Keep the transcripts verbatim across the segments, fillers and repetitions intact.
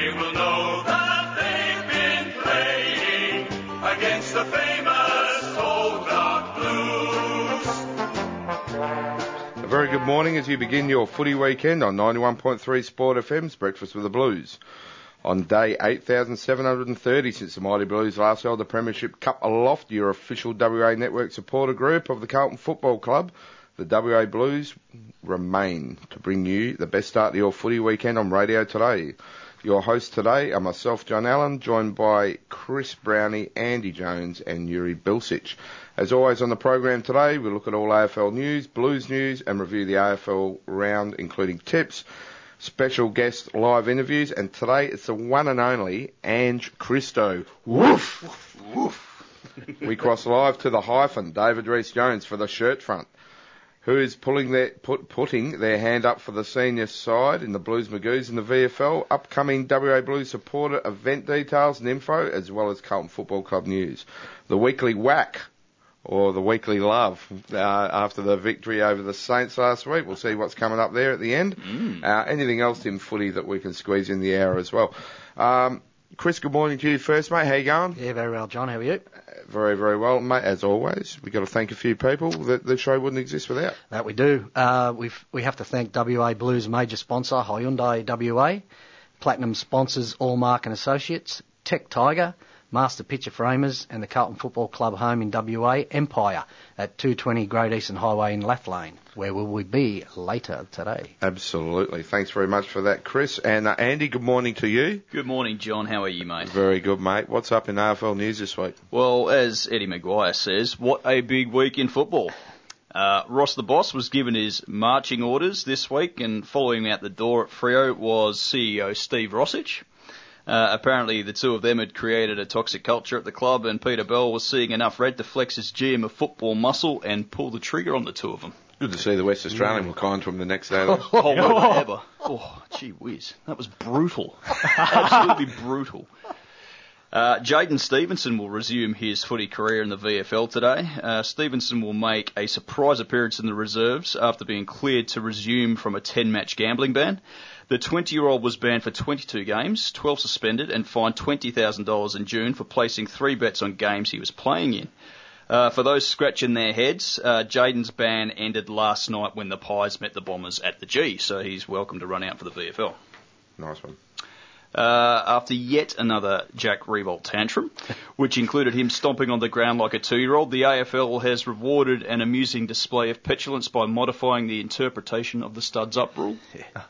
they will know that they've been playing against the famous Old Dark Blues. A very good morning as you begin your footy weekend on ninety-one point three Sport F M's Breakfast with the Blues. On day eight thousand seven hundred thirty since the Mighty Blues last held the Premiership Cup aloft, your official W A Network supporter group of the Carlton Football Club, the W A Blues, remain to bring you the best start to your footy weekend on radio today. Your hosts today are myself, John Allen, joined by Chris Brownie, Andy Jones and Yuri Bilsic. As always on the program today, we look at all A F L news, Blues news and review the A F L round, including tips, special guest live interviews, and today it's the one and only Ange Christo. Woof! Woof! Woof. We cross live to the hyphen, David Rees-Jones for the shirt front, who is pulling their, put, putting their hand up for the senior side in the Blues Magoos in the V F L, upcoming W A Blues supporter event details and info, as well as Carlton Football Club news. The weekly whack, or the weekly love, uh, after the victory over the Saints last week. We'll see what's coming up there at the end. Mm. Uh, anything else in footy that we can squeeze in the hour as well. Um, Chris, good morning to you first, mate. How you going? Yeah, very well, John. How are you? Uh, very, very well, mate. As always, we've got to thank a few people that the show wouldn't exist without. That we do. Uh, we've, we have to thank W A Blues major sponsor, Hyundai W A, Platinum sponsors, Allmark and Associates, Tech Tiger, Master Picture Framers and the Carlton Football Club home in W A, Empire, at two twenty Great Eastern Highway in Lath Lane. Where will we be later today? Absolutely. Thanks very much for that, Chris. And uh, Andy, good morning to you. Good morning, John. How are you, mate? Very good, mate. What's up in A F L news this week? Well, as Eddie Maguire says, what a big week in football. Uh, Ross the Boss was given his marching orders this week, and following him out the door at Freo was C E O Steve Rossich. Uh, apparently the two of them had created a toxic culture at the club, and Peter Bell was seeing enough red to flex his G M of football muscle and pull the trigger on the two of them. Good to see the West Australian were kind to him the next day. Oh, oh, ever. Oh, gee whiz. That was brutal. Absolutely brutal. Uh, Jaden Stevenson will resume his footy career in the V F L today. Uh, Stevenson will make a surprise appearance in the reserves after being cleared to resume from a ten-match gambling ban. The twenty-year-old was banned for twenty-two games, twelve suspended, and fined twenty thousand dollars in June for placing three bets on games he was playing in. Uh, for those scratching their heads, uh, Jaden's ban ended last night when the Pies met the Bombers at the G, so he's welcome to run out for the V F L. Nice one. Uh, after yet another Jack Riewoldt tantrum, which included him stomping on the ground like a two-year-old, the A F L has rewarded an amusing display of petulance by modifying the interpretation of the studs up rule. Yeah.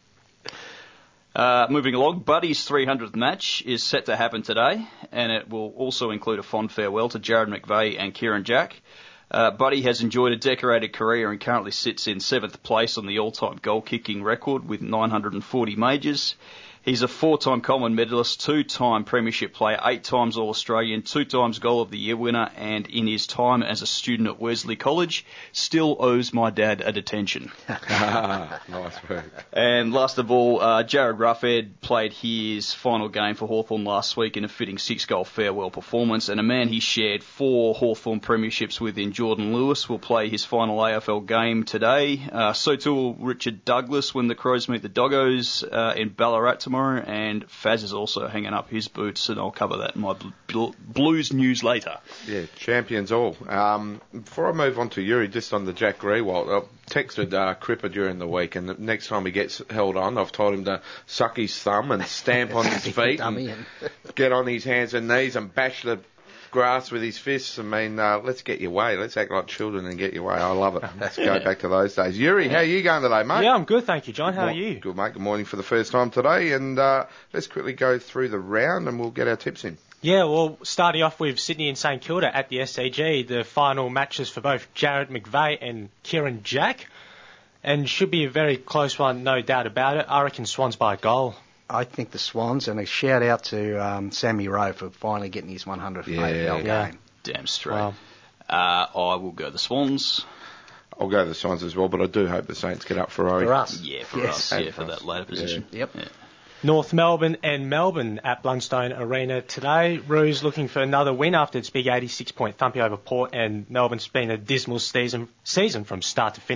Uh, moving along, Buddy's three hundredth match is set to happen today, and it will also include a fond farewell to Jared McVeigh and Kieran Jack. Uh, Buddy has enjoyed a decorated career and currently sits in seventh place on the all-time goal-kicking record with nine hundred forty majors. He's a four-time Coleman medalist, two-time premiership player, eight times All-Australian, two times Goal of the Year winner, and in his time as a student at Wesley College, still owes my dad a detention. Nice work. And last of all, uh, Jared Ruffhead played his final game for Hawthorn last week in a fitting six-goal farewell performance, and a man he shared four Hawthorn premierships with in Jordan Lewis will play his final A F L game today. Uh, so too will Richard Douglas when the Crows meet the Doggos uh, in Ballarat tomorrow. And Faz is also hanging up his boots, and I'll cover that in my bl- Blues news later. Yeah, champions all. Um, before I move on to Yuri, just on the Jack Riewoldt, I texted uh, Cripper during the week, and the next time he gets held on, I've told him to suck his thumb and stamp on his feet and get on his hands and knees and bash the grass with his fists. I mean, uh, let's get your way. Let's act like children and get your way. I love it. Let's go back to those days. Yuri, how are you going today, mate? Yeah, I'm good, thank you, John. How are you? Good, mate. Good morning for the first time today. And uh, let's quickly go through the round and we'll get our tips in. Yeah, well, starting off with Sydney and St Kilda at the S C G, the final matches for both Jared McVeigh and Kieran Jack. And should be a very close one, no doubt about it. I reckon Swans by a goal. I think the Swans, and a shout out to um, Sammy Rowe for finally getting his one hundredth yeah, A F L yeah. game. Damn straight. Wow. Uh, I will go the Swans. I'll go the Swans as well, but I do hope the Saints get up for For us. Yeah, for yes. us. Yeah, for, for that later position. Yeah. Yep. Yeah. North Melbourne and Melbourne at Blundstone Arena today. Roos looking for another win after its big eighty-six point thumping over Port, and Melbourne's been a dismal season, season from start to finish.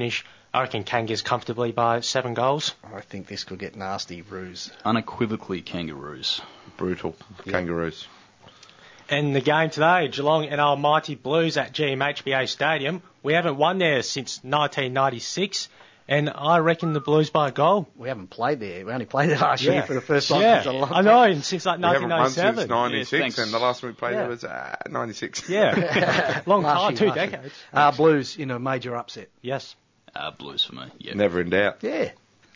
I reckon Kangas comfortably by seven goals. I think this could get nasty, Roos. Unequivocally Kangaroos. Brutal. Yeah. Kangaroos. And the game today, Geelong and our mighty Blues at G M H B A Stadium. We haven't won there since nineteen ninety-six, and I reckon the Blues by a goal. We haven't played there. We only played there last Yeah. year for the first time. Yeah, since a long I know, and since like We haven't nineteen won since ninety-seven. ninety-six, Yeah, thanks. and the last time we played Yeah. it was uh, ninety-six. Yeah, long Last time, year, two last year. decades. Uh, Blues in a major upset. Yes. Uh, Blues for me. Yeah. Never in doubt. Yeah.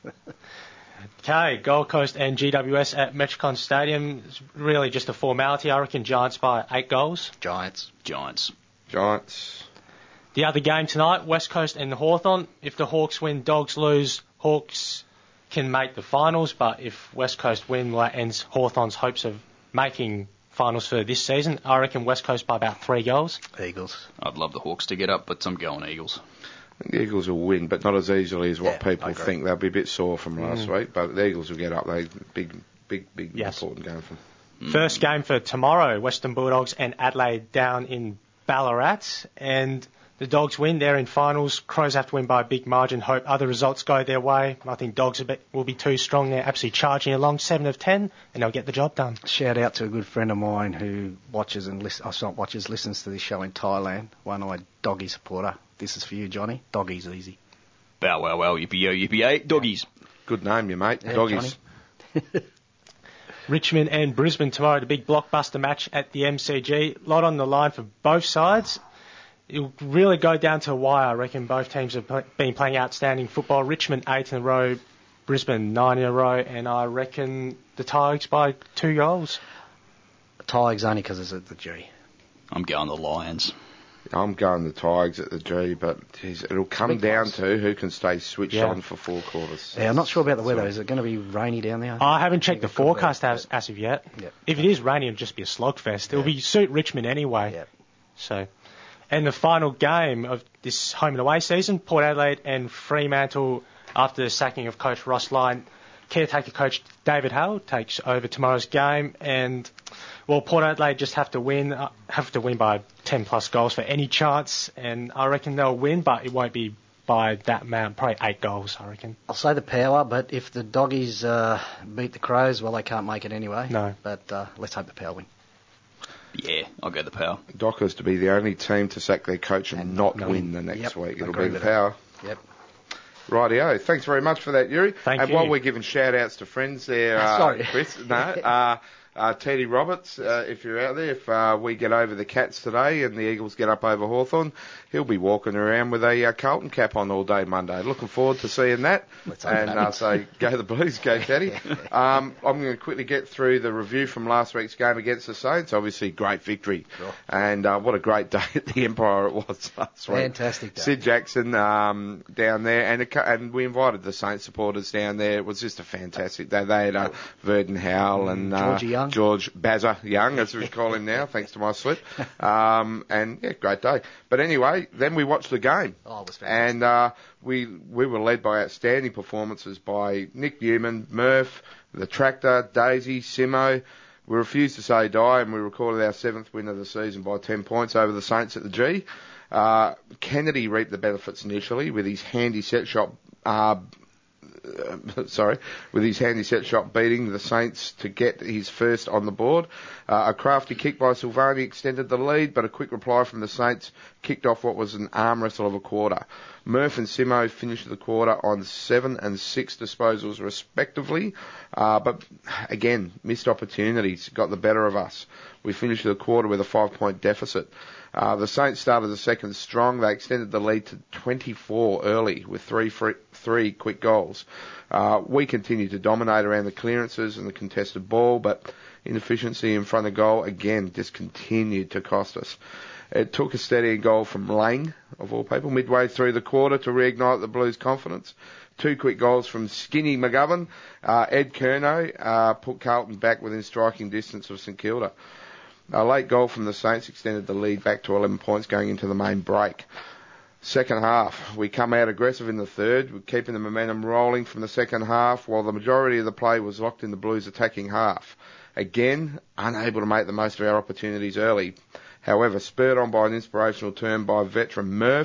Okay, Gold Coast and G W S at Metricon Stadium. It's really just a formality. I reckon Giants by eight goals. Giants. Giants. Giants. The other game tonight, West Coast and Hawthorn. If the Hawks win, Dogs lose, Hawks can make the finals, but if West Coast win, well, that ends Hawthorn's hopes of making finals for this season. I reckon West Coast by about three goals. Eagles. I'd love the Hawks to get up, but I'm going Eagles. I think the Eagles will win, but not as easily as what Yeah, I people agree. think. They'll be a bit sore from last week, but the Eagles will get up. They big, big, big, Yes. important game for them. First game for tomorrow, Western Bulldogs and Adelaide down in Ballarat. And the Dogs win. They're in finals. Crows have to win by a big margin. Hope other results go their way. I think Dogs a bit, will be too strong. They're absolutely charging along, seven of ten, and they'll get the job done. Shout out to a good friend of mine who watches and listens, oh, not watches, listens to this show in Thailand. One-eyed doggy supporter. This is for you, Johnny. Doggy's easy. Bow wow wow, yippee yo, yippee yay, doggies. Good name, you mate. Yeah, Doggies. Richmond and Brisbane tomorrow, the big blockbuster match at the M C G. A lot on the line for both sides. It'll really go down to a wire. I reckon both teams have pl- been playing outstanding football. Richmond eight in a row, Brisbane nine in a row, and I reckon the Tigers by two goals. Tigers only because it's at the G. I'm going the Lions. I'm going the Tigers at the G, but geez, it'll come big down loss. to who can stay switched Yeah. on for four quarters. Yeah, I'm not sure about the weather. So- Is it going to be rainy down there? I haven't checked the It could be, forecast as, but- as of yet. Yep. If it is rainy, it'll just be a slogfest. It'll Yeah. be suit Richmond anyway. Yep. So, and the final game of this home and away season, Port Adelaide and Fremantle, after the sacking of coach Ross Lyon, caretaker coach David Hale takes over tomorrow's game, and well, Port Adelaide just have to win, uh, have to win by ten plus goals for any chance, and I reckon they'll win, but it won't be by that amount, probably eight goals, I reckon. I'll say the Power, but if the Doggies uh, beat the Crows, well, they can't make it anyway. No. But uh, let's hope the Power win. Yeah, I'll go the Power. Dockers to be the only team to sack their coach and, And not not win win. the next Yep, week. I It'll agree be the with that. Power. Yep. Rightio. Thanks very much for that, Yuri. Thank and you. while we're giving shout-outs to friends there, uh, Sorry. Chris, no, uh, uh, Teddy Roberts, uh, if you're out there, if uh, we get over the Cats today and the Eagles get up over Hawthorn, he'll be walking around with a uh, Carlton cap on all day Monday. Looking forward to seeing that. Let's hope and it uh, happens. so go the Blues, go Teddy. um, I'm going to quickly get through the review from last week's game against the Saints. Obviously, great victory. Sure. And uh, what a great day at the Empire it was last week. Fantastic day. Sid Jackson um, down there, and a, cou- and we invited the Saints supporters down there. It was just a fantastic day. They had uh, Verdon Howell and uh, Georgie Young. George Bazza Young, as we call him now, thanks to my slip. Um, and yeah, great day. But anyway, then we watched the game. Oh, it was fantastic. And uh, we we were led by outstanding performances by Nick Newman, Murph, the Tractor, Daisy, Simo. We refused to say die, and we recorded our seventh win of the season by ten points over the Saints at the G. Uh, Kennedy reaped the benefits initially with his handy set shot. Uh, uh, sorry, with his handy set shot beating the Saints to get his first on the board. Uh, a crafty kick by Silvani extended the lead, but a quick reply from the Saints kicked off what was an arm wrestle of a quarter. Murph and Simo finished the quarter on seven and six disposals respectively, uh, but again, missed opportunities got the better of us. We finished the quarter with a five-point deficit. Uh, the Saints started the second strong. They extended the lead to twenty-four early with three free, three quick goals. Uh, we continued to dominate around the clearances and the contested ball, but inefficiency in front of goal again just continued to cost us. It took a steadying goal from Lang, of all people, midway through the quarter to reignite the Blues' confidence. Two quick goals from Skinny McGovern. Uh, Ed Curnow uh, put Carlton back within striking distance of St Kilda. A late goal from the Saints extended the lead back to eleven points going into the main break. Second half, we come out aggressive in the third, we're keeping the momentum rolling from the second half while the majority of the play was locked in the Blues' attacking half. Again, unable to make the most of our opportunities early. However, spurred on by an inspirational turn by veteran Murph,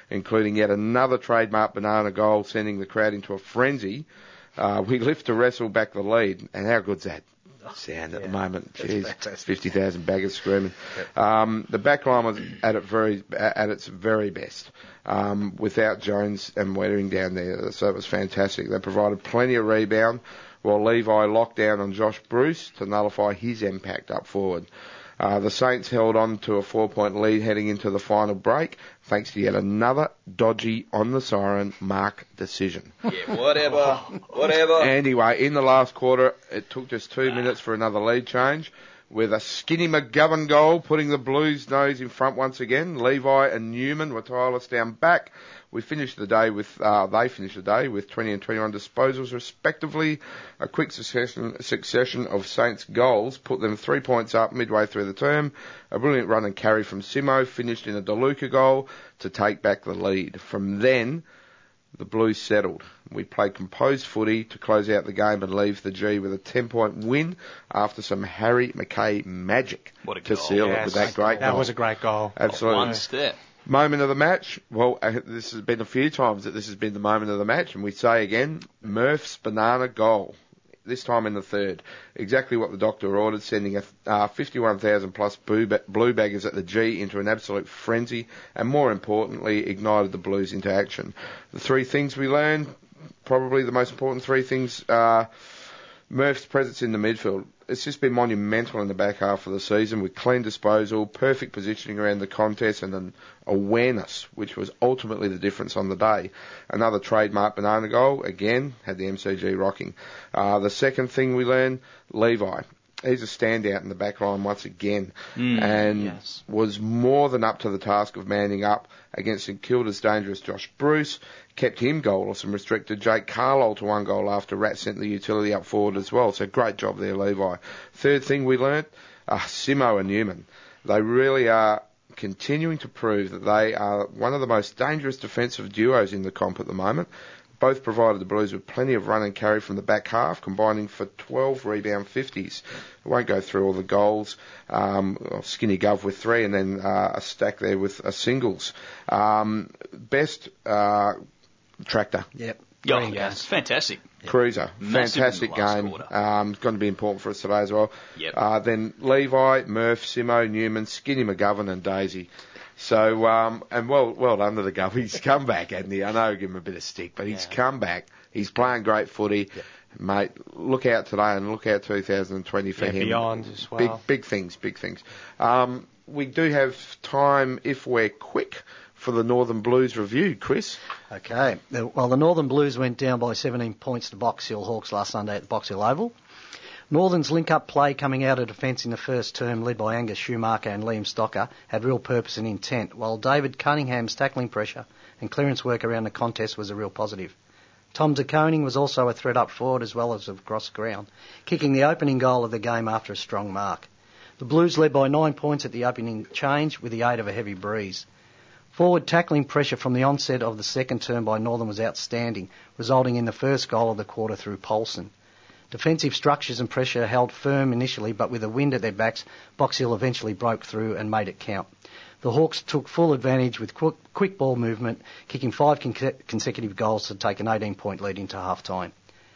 including yet another trademark banana goal, sending the crowd into a frenzy. Uh, we lift to wrestle back the lead, and how good's that sound at Yeah, the moment? that's Jeez, fantastic. fifty thousand baggers screaming. Um, the back line was at, it very, at its very best, um, without Jones and Wettering down there, so it was fantastic. They provided plenty of rebound, while Levi locked down on Josh Bruce to nullify his impact up forward. Uh, the Saints held on to a four-point lead heading into the final break, thanks to yet another dodgy on the siren mark decision. Yeah, whatever, whatever. Anyway, in the last quarter, it took just two minutes for another lead change, with a Skinny McGovern goal putting the Blues' nose in front once again. Levi and Newman were tireless down back. We finished the day with, uh, they finished the day with twenty and twenty-one disposals respectively. A quick succession, succession of Saints goals put them three points up midway through the term. A brilliant run and carry from Simo finished in a DeLuca goal to take back the lead. From then, the Blues settled. We played composed footy to close out the game and leave the G with a ten-point win after some Harry McKay magic What a to goal. seal it Yes, with that great that goal. was a great goal. Absolutely. One step. Moment of the match. Well, uh, this has been a few times that this has been the moment of the match, and we say again, Murph's banana goal. This time in the third. Exactly what the doctor ordered, sending a uh, fifty-one thousand plus blue baggers at the G into an absolute frenzy, and more importantly, ignited the Blues into action. The three things we learned, probably the most important three things, are Murph's presence in the midfield. It's just been monumental in the back half of the season with clean disposal, perfect positioning around the contest, and an awareness, which was ultimately the difference on the day. Another trademark banana goal, again, had the M C G rocking. Uh, the second thing we learned, Levi. He's a standout in the back line once again, Mm, and yes. was more than up to the task of manning up against St Kilda's dangerous Josh Bruce, kept him goalless and restricted Jake Carlisle to one goal after Rat sent the utility up forward as well. So great job there, Levi. Third thing we learnt, uh, Simo and Newman. They really are continuing to prove that they are one of the most dangerous defensive duos in the comp at the moment. Both provided the Blues with plenty of run and carry from the back half, combining for twelve rebound fifties. I won't go through all the goals. Um, Skinny Gov with three, and then uh, a stack there with a singles. Um, best uh, tractor. Yep. Oh, Green yeah, gas. it's fantastic. Cruiser. Massive Fantastic in the last game. quarter. Um, it's going to be important for us today as well. Yep. Uh, then Levi, Murph, Simo, Newman, Skinny McGovern and Daisy. So, um, and well, well done to the Gov. He's come back, hasn't he? I know, give him a bit of stick, but he's Yeah. come back. He's playing great footy. Yep. Mate, look out today and look out two thousand twenty for Yeah, him. beyond as well. Big, big things, big things. Um, we do have time, if we're quick, for the Northern Blues review. Chris? Okay. The- Well, the Northern Blues went down by seventeen points to Box Hill Hawks last Sunday at the Box Hill Oval. Northern's link-up play coming out of defence in the first term, led by Angus Schumacher and Liam Stocker, had real purpose and intent, while David Cunningham's tackling pressure and clearance work around the contest was a real positive. Tom De Koning was also a threat up forward as well as across ground, kicking the opening goal of the game after a strong mark. The Blues led by nine points at the opening change with the aid of a heavy breeze. Forward tackling pressure from the onset of the second term by Northern was outstanding, resulting in the first goal of the quarter through Paulson. Defensive structures and pressure held firm initially, but with the wind at their backs, Box Hill eventually broke through and made it count. The Hawks took full advantage with quick, quick ball movement, kicking five con- consecutive goals to take an eighteen-point lead into half-time.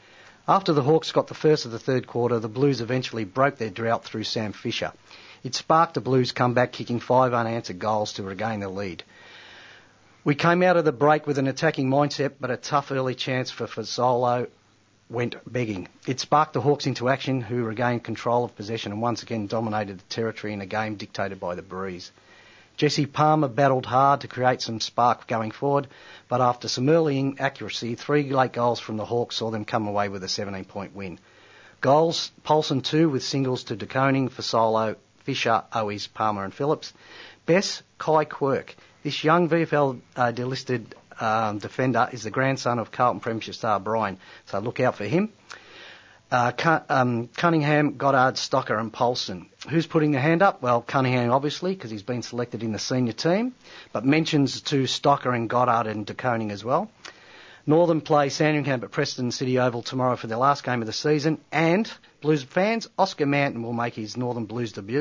After the Hawks got the first of the third quarter, the Blues eventually broke their drought through Sam Fisher. It sparked the Blues' comeback, kicking five unanswered goals to regain the lead. We came out of the break with an attacking mindset, but a tough early chance for Fasolo went begging. It sparked the Hawks into action, who regained control of possession and once again dominated the territory in a game dictated by the breeze. Jesse Palmer battled hard to create some spark going forward, but after some early inaccuracy, three late goals from the Hawks saw them come away with a seventeen-point win. Goals, Paulson two with singles to De Koning, Fasolo, Fisher, Owies, Palmer and Phillips. Best, Kai Quirk. This young V F L uh, delisted um, defender is the grandson of Carlton Premiership star Brian, so look out for him. Uh, Cun- um, Cunningham, Goddard, Stocker and Paulson. Who's putting the hand up? Well, Cunningham obviously, because he's been selected in the senior team, but mentions to Stocker and Goddard and De Koning as well. Northern play Sandringham at Preston City Oval tomorrow for their last game of the season, and Blues fans, Oscar Manton will make his Northern Blues debut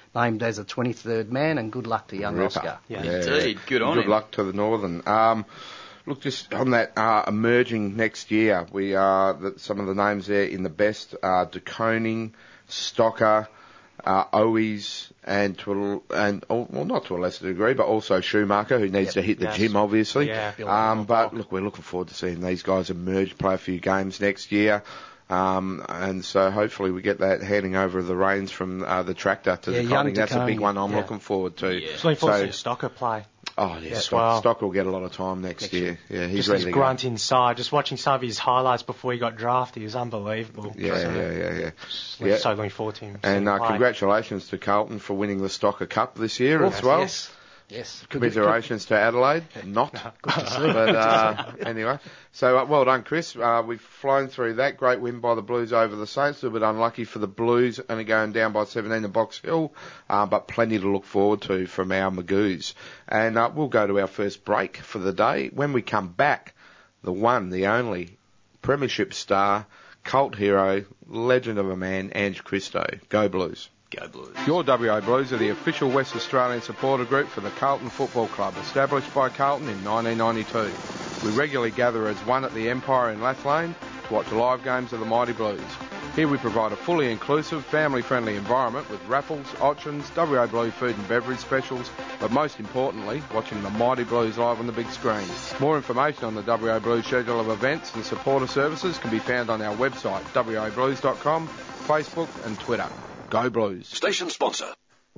named as a twenty-third man, and good luck to young Ripper. Oscar. Yeah. Indeed. Good on Good him. luck to the Northern. Um, look, just on that uh, emerging next year, we are the, some of the names there in the best are De Koning, Stocker, uh, Owies, and to a, and oh, well, not to a lesser degree, but also Schumacher, who needs Yep. to hit the Yes. gym, obviously. Yeah. Um, but look, we're looking forward to seeing these guys emerge, play a few games next year. Um, and so hopefully we get that handing over of the reins from uh, the tractor to Yeah, the young Koning. That's a big DeConing, one I'm yeah. looking forward to. Yeah. Just looking forward So- to Stocker play. Oh, yeah, As Stock, well. Stock will get a lot of time next, Next year. year. Yeah, he's Just ready his to grunt inside. Just watching some of his highlights before he got drafted, he was unbelievable. go. Yeah, So, yeah, yeah, yeah. just Yeah. So looking forward to him. And seeing uh, play. congratulations to Carlton for winning the Stocker Cup this year as Yes, well. Yes. Yes. Could- Commiserations to Adelaide. Not. but uh, anyway. So uh, well done, Chris. Uh, we've flown through that. Great win by the Blues over the Saints. A little bit unlucky for the Blues, only going down by seventeen to Box Hill. Uh, but plenty to look forward to from our Magoos. And uh, we'll go to our first break for the day. When we come back, the one, the only, Premiership star, cult hero, legend of a man, Ange Christo. Go Blues. Go Blues. Your W A Blues are the official West Australian supporter group for the Carlton Football Club, established by Carlton in nineteen ninety-two. We regularly gather as one at the Empire in Lathlane to watch live games of the Mighty Blues. Here we provide a fully inclusive, family-friendly environment with raffles, auctions, W A Blue food and beverage specials, but most importantly, watching the Mighty Blues live on the big screen. More information on the W A Blues schedule of events and supporter services can be found on our website, w a blues dot com, Facebook and Twitter. Go Blues. Station sponsor.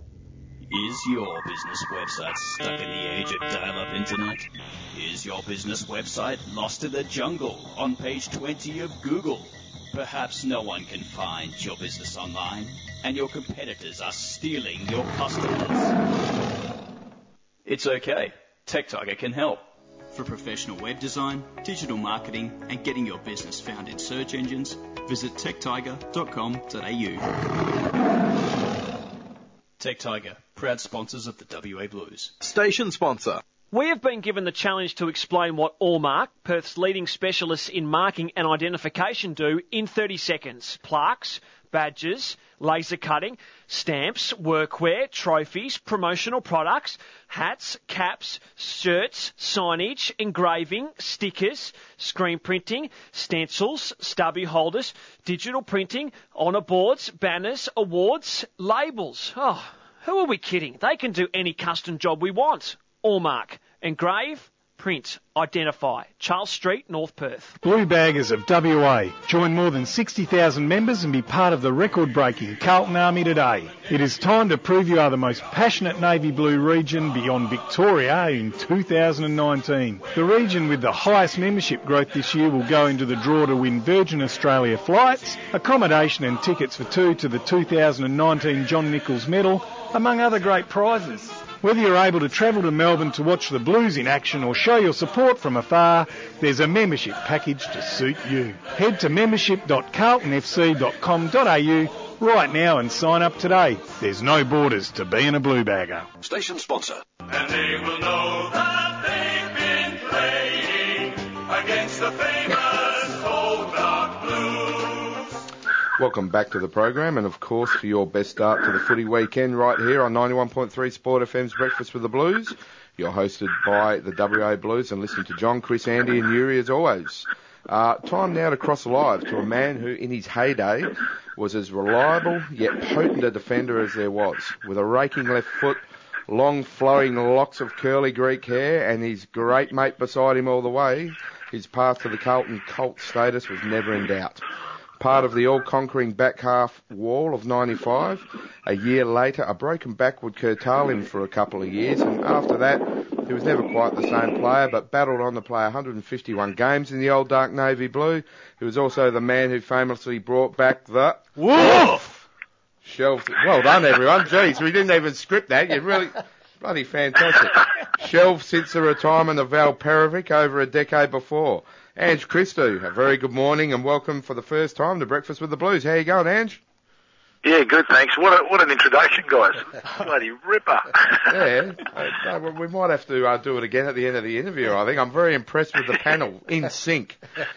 Is your business website stuck in the age of dial-up internet? Is your business website lost in the jungle on page twenty of Google? Perhaps no one can find your business online, and your competitors are stealing your customers. It's okay. Tech Tiger can help. For professional web design, digital marketing, and getting your business found in search engines, visit tech tiger dot com dot a u. Tech Tiger, proud sponsors of the W A Blues. Station sponsor. We have been given the challenge to explain what Allmark, Perth's leading specialists in marking and identification, do in thirty seconds. Plaques, badges, laser cutting, stamps, workwear, trophies, promotional products, hats, caps, shirts, signage, engraving, stickers, screen printing, stencils, stubby holders, digital printing, honour boards, banners, awards, labels. Oh, who are we kidding? They can do any custom job we want. Allmark. Engrave, print, identify. Charles Street, North Perth. Blue Baggers of W A. Join more than sixty thousand members and be part of the record-breaking Carlton Army today. It is time to prove you are the most passionate navy blue region beyond Victoria in two thousand nineteen. The region with the highest membership growth this year will go into the draw to win Virgin Australia flights, accommodation and tickets for two to the two thousand nineteen John Nichols Medal, among other great prizes. Whether you're able to travel to Melbourne to watch the Blues in action or show your support from afar, there's a membership package to suit you. Head to membership dot carlton f c dot com dot a u right now and sign up today. There's no borders to being a Blue Bagger. Station sponsor. And they will know that they've been playing against the famous Old Dark Blues. Welcome back to the program, and of course for your best start to the footy weekend right here on ninety-one point three Sport F M's Breakfast with the Blues. You're hosted by the W A Blues and listen to John, Chris, Andy and Yuri as always. Uh, time now to cross live to a man who in his heyday was as reliable yet potent a defender as there was, with a raking left foot, long flowing locks of curly Greek hair and his great mate beside him all the way. His path to the Carlton cult status was never in doubt. Part of the all-conquering back half wall of ninety-five. A year later, a broken back would curtail him for a couple of years, and after that, he was never quite the same player, but battled on to play one hundred fifty-one games in the old dark navy blue. He was also the man who famously brought back the Wolf! Shelved. Well done, everyone. Jeez, we didn't even script that. You're really bloody fantastic. Shelved since the retirement of Val Perovic over a decade before. Ange Christo, a very good morning and welcome for the first time to Breakfast with the Blues. How you going, Ange? Yeah, good, thanks. What a, what an introduction, guys. Bloody ripper. Yeah, uh, no, we might have to uh, do it again at the end of the interview, I think. I'm very impressed with the panel, in sync.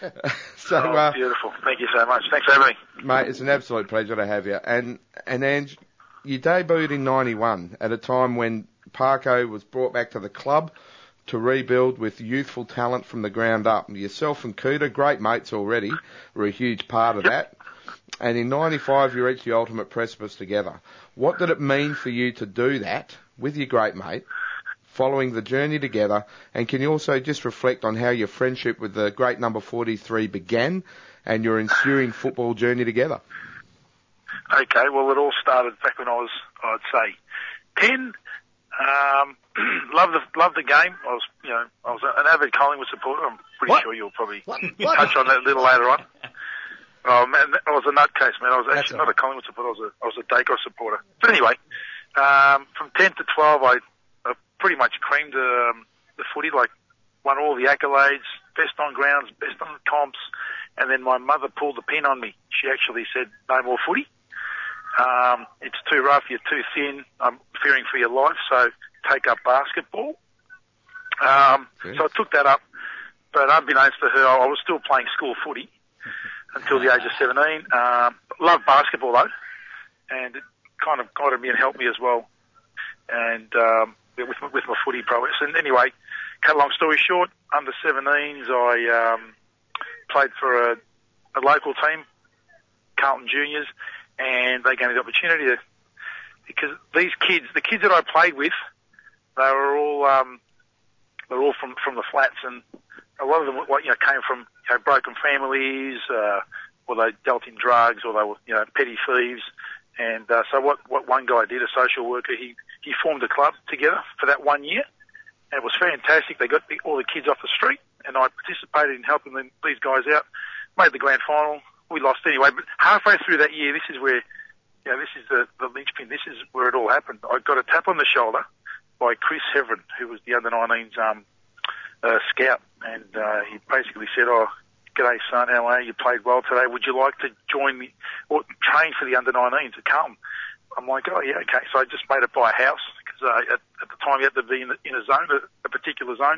so, oh, uh, beautiful. Thank you so much. Thanks for having me. Mate, it's an absolute pleasure to have you. And, and Ange, you debuted in ninety-one at a time when Parko was brought back to the club to rebuild with youthful talent from the ground up. Yourself and Cooter, great mates already, were a huge part of that. And in ninety-five, you reached the ultimate precipice together. What did it mean for you to do that with your great mate, following the journey together? And can you also just reflect on how your friendship with the great number forty-three began and your ensuing football journey together? Okay, well, it all started back when I was, I'd say, ten. Um, loved the loved the game. I was, you know, I was an avid Collingwood supporter. I'm pretty What? sure you'll probably What? What? touch on that a little later on. Oh man, I was a nutcase, man. I was That's actually all not a Collingwood supporter. I was a I was a Dacos supporter. But anyway, um, from ten to twelve, I, I pretty much creamed um, the footy. Like, won all the accolades, best on grounds, best on comps, and then my mother pulled the pin on me. She actually said, "No more footy. Um, it's too rough. You're too thin. I'm fearing for your life. So take up basketball." Um, Okay. So I took that up, but unbeknownst to her, I was still playing school footy until the age of seventeen. Um, loved basketball though, and it kind of guided me and helped me as well. And um, with with my footy prowess. And anyway, cut a long story short, under seventeens, I um, played for a, a local team, Carlton Juniors, and they gave me the opportunity to, because these kids, the kids that I played with, they were all um, they were all from from the flats, and a lot of them, you know, came from, you know, broken families, uh, or they dealt in drugs, or they were, you know, petty thieves. And uh, so what what one guy did, a social worker, he he formed a club together for that one year, and it was fantastic. They got the, all the kids off the street, and I participated in helping them, these guys out. Made the grand final. We lost anyway, but halfway through that year, this is where, you know, this is the, the linchpin. This is where it all happened. I got a tap on the shoulder by Chris Heverin, who was the under nineteens um, uh, scout, and uh, he basically said, "Oh, g'day son, how are you? You played well today. Would you like to join me or train for the under nineteens at Carlton?" I'm like, "Oh yeah, okay." So I just made it by a house because uh, at, at the time you had to be in, the, in a zone, a, a particular zone,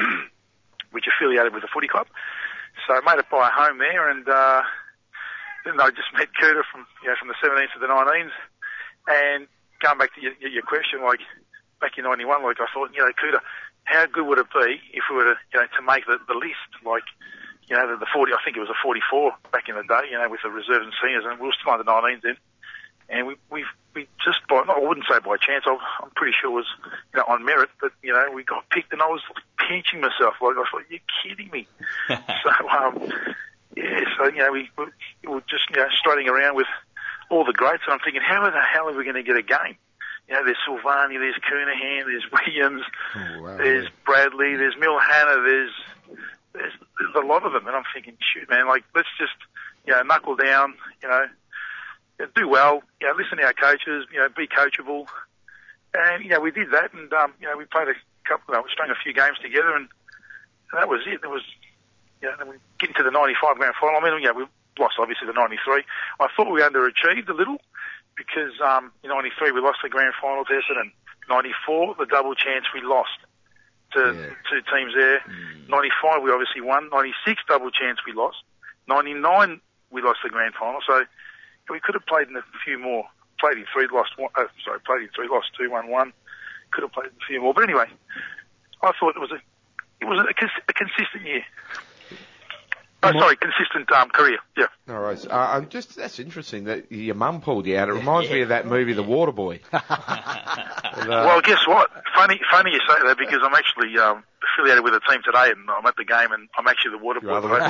which affiliated with the footy club. So I made it by a home there, and uh, then I just met Cooter from, you know, from the seventeens to the nineteens. And going back to your, your question, like back in ninety-one, like I thought, you know, Cooter, how good would it be if we were to, you know, to make the, the list, like, you know, the, the forty, I think it was a forty-four back in the day, you know, with the reserves and seniors, and we were still under nineteens then. And we, we, we just by, no, I wouldn't say by chance, I, I'm pretty sure it was, you know, on merit, but, you know, we got picked, and I was pinching myself, like, I thought, "You're kidding me." so, um, yeah, so, you know, we, we were just, you know, strutting around with all the greats, and I'm thinking, how the hell are we going to get a game? You know, there's Silvani, there's Coonahan, there's Williams, Oh, wow. there's Bradley, there's Milhana, there's, there's, there's a lot of them, and I'm thinking, shoot, man, like, let's just, you know, knuckle down, you know, do well, you know, listen to our coaches, you know, be coachable. And, you know, we did that, and, um, you know, we played a couple, you know, we strung a few games together, and, and that was it. It was, you know, then we get into the ninety-five grand final. I mean, you know, we lost, obviously, the ninety-three. I thought we underachieved a little, because, um, in ninety-three we lost the grand final to Essendon. ninety-four, the double chance, we lost to Yeah. two teams there. Mm. ninety-five, we obviously won. ninety-six, double chance, we lost. ninety-nine, we lost the grand final. So we could have played in a few more. Played in three, lost one. Oh, sorry, played in three, lost two, won one. Could have played in a few more. But anyway, I thought it was a it was a, cons- a consistent year. Oh, sorry, consistent um, career. Yeah. No worries. Uh, I'm just, that's interesting that your mum pulled you out. It reminds me of that movie, The Waterboy. And, uh, Well, guess what? Funny, funny you say that, because I'm actually um, affiliated with a team today, and I'm at the game, and I'm actually the water boy. Rather but than-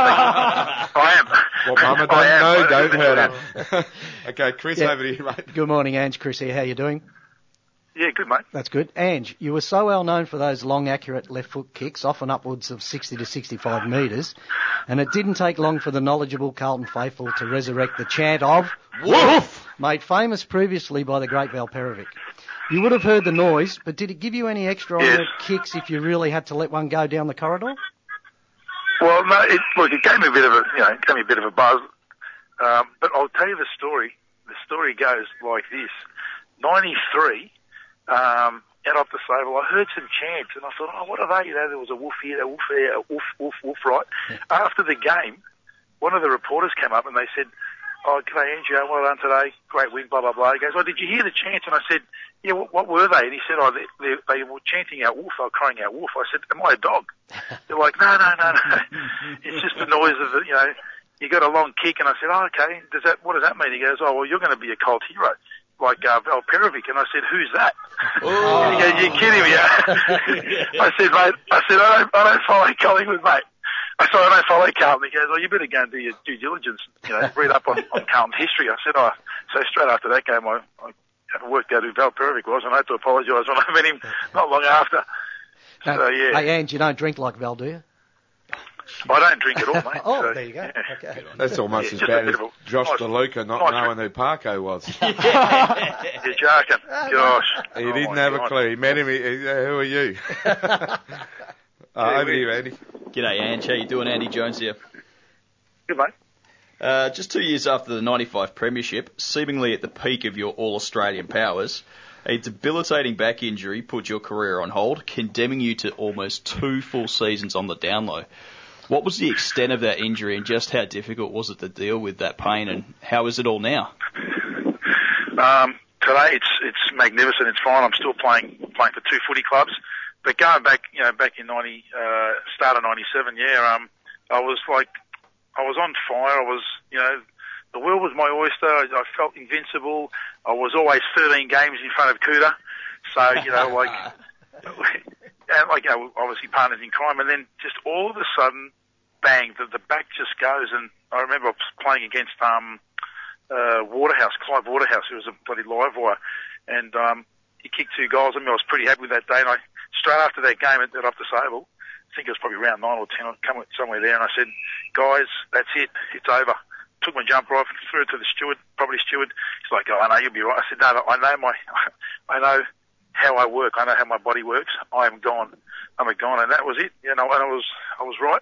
I I am. What Mama I am. don't know, I- don't hurt her. Okay, Chris, Yeah. over to you, mate. Good morning, Ange. Chris here. How you doing? Yeah, good, mate. That's good. Ange, you were so well known for those long, accurate left foot kicks, often upwards of sixty to sixty-five metres, and it didn't take long for the knowledgeable Carlton faithful to resurrect the chant of "Woof!" made famous previously by the great Val Perovic. You would have heard the noise, but did it give you any extra on Yes. the kicks if you really had to let one go down the corridor? Well, no, it, look, it gave me a bit of a, you know, it gave me a bit of a buzz. Um, but I'll tell you the story. The story goes like this. ninety-three, um, out off the Sable, I heard some chants, and I thought, oh, what are they? You know, there was a woof here, a woof there, a woof, woof, woof, right? After the game, one of the reporters came up and they said, oh, g'day, Andrew, well done today, great win, blah, blah, blah. He goes, oh, did you hear the chants? And I said, yeah, what, what were they? And he said, oh, they, they, they were chanting out wolf, they were crying out wolf. I said, am I a dog? They're like, no, no, no, no. It's just the noise of the, you know, you got a long kick. And I said, oh, okay, does that, what does that mean? He goes, oh, well, you're going to be a cult hero, like uh, Val Perovic. And I said, who's that? Oh. And he goes, you're kidding me, yeah? I said, mate, I said, I don't, I don't follow Collingwood, mate. I said, I don't follow Carlton. He goes, oh, you better go and do your due diligence, you know, read up on, on Carlton's history. I said, oh, so straight after that game, I, I worked out who Val Perovic was, and I had to apologise when I met him not long after. No, so, yeah. Hey, Ange, you don't drink like Val, do you? I don't drink at all, mate. oh, so, there you go. Yeah. Okay. That's almost Yeah, as just a bad bit as of a- Josh nice- DeLuca not nice knowing who Parko was. You're joking. Gosh. He Oh, didn't my have a God. clue. He met him. He, he, who are you? uh, over to you, Andy. G'day, Ange. How you doing? Andy Jones here. Good, mate. Uh, just two years after the ninety-five premiership, seemingly at the peak of your All-Australian powers, a debilitating back injury put your career on hold, condemning you to almost two full seasons on the down low. What was the extent of that injury and just how difficult was it to deal with that pain, and how is it all now? Um, today it's it's magnificent. It's fine. I'm still playing playing for two footy clubs. But going back, you know, back in ninety, uh, start of ninety-seven, yeah, um, I was like, I was on fire. I was, you know, the world was my oyster. I, I felt invincible. I was always thirteen games in front of Cooter. So, you know, like, and like, you know, obviously partners in crime. And then just all of a sudden, bang, the, the back just goes. And I remember I was playing against, um, uh, Waterhouse, Clive Waterhouse, who was a bloody live wire. And, um, he kicked two goals. I mean, I was pretty happy with that day. And I, straight after that game at, at Off the Sable, I think it was probably round nine or ten, I'd come somewhere there, and I said, guys, that's it, it's over. Took my jumper off, threw it to the steward, property steward. He's like, oh, I know, you'll be right. I said, no, no, I know my, I know how I work. I know how my body works. I am gone. I'm a gone. And that was it. You know, and I was, I was right.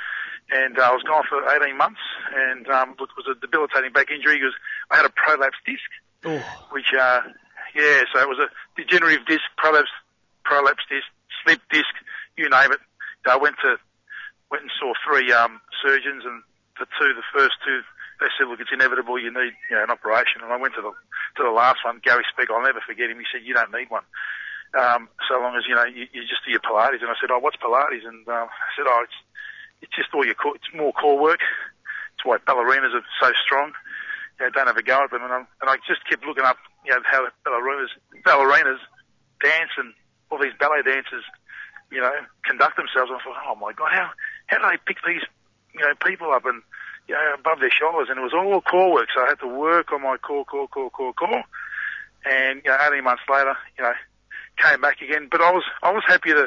And uh, I was gone for eighteen months, and um, look, it was a debilitating back injury because I had a prolapse disc, Oh. which, uh, yeah, so it was a degenerative disc, prolapse, prolapse disc, slip disc, you name it. I went to, went and saw three, um, surgeons, and the two, the first two, they said, look, it's inevitable, you need, you know, an operation. And I went to the, to the last one, Gary Speck, I'll never forget him, he said, you don't need one. Um, so long as, you know, you, you just do your Pilates. And I said, oh, what's Pilates? And, um, I said, oh, it's, it's just all your core, it's more core work. It's why ballerinas are so strong. You know, don't have a go at them. And, I'm, and I just kept looking up, you know, how ballerinas, ballerinas dance and all these ballet dancers, you know, conduct themselves. And I thought, oh my God, how, how do they pick these, you know, people up and, you know, above their shoulders? And it was all core work. So I had to work on my core, core, core, core, core. And, you know, eighteen months later, you know, came back again. But I was, I was happy to,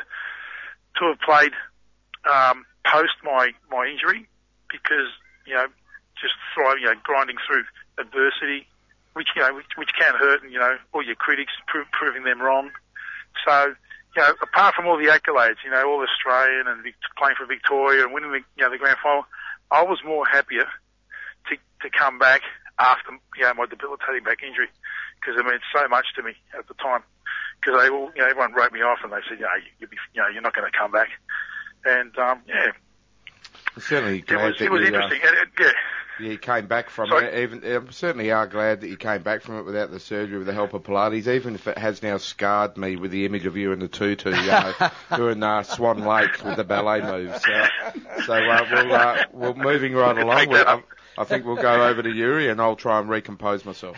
to have played, um, post my, my injury because, you know, just thriving, you know, grinding through adversity, which, you know, which, which can hurt, and, you know, all your critics pro- proving them wrong. So, you know, apart from all the accolades, you know, all Australian and Vic- playing for Victoria and winning the, you know, the grand final, I was more happier to, to come back after, you know, my debilitating back injury, because it meant so much to me at the time. Because they all, you know, everyone wrote me off and they said, you know, you'll be, you know, you're not going to come back. And, um, yeah. Certainly It glad was, that it was you, interesting. Uh, It, it, yeah. you came back from Sorry? it. Even uh, certainly are glad that you came back from it without the surgery, with the help of Pilates. Even if it has now scarred me with the image of you in the tutu, you know, doing uh, Swan Lake with the ballet moves. Uh, so uh, we'll uh, we're moving right along. Take We'll, that I, up. I think we'll go over to Yuri and I'll try and recompose myself.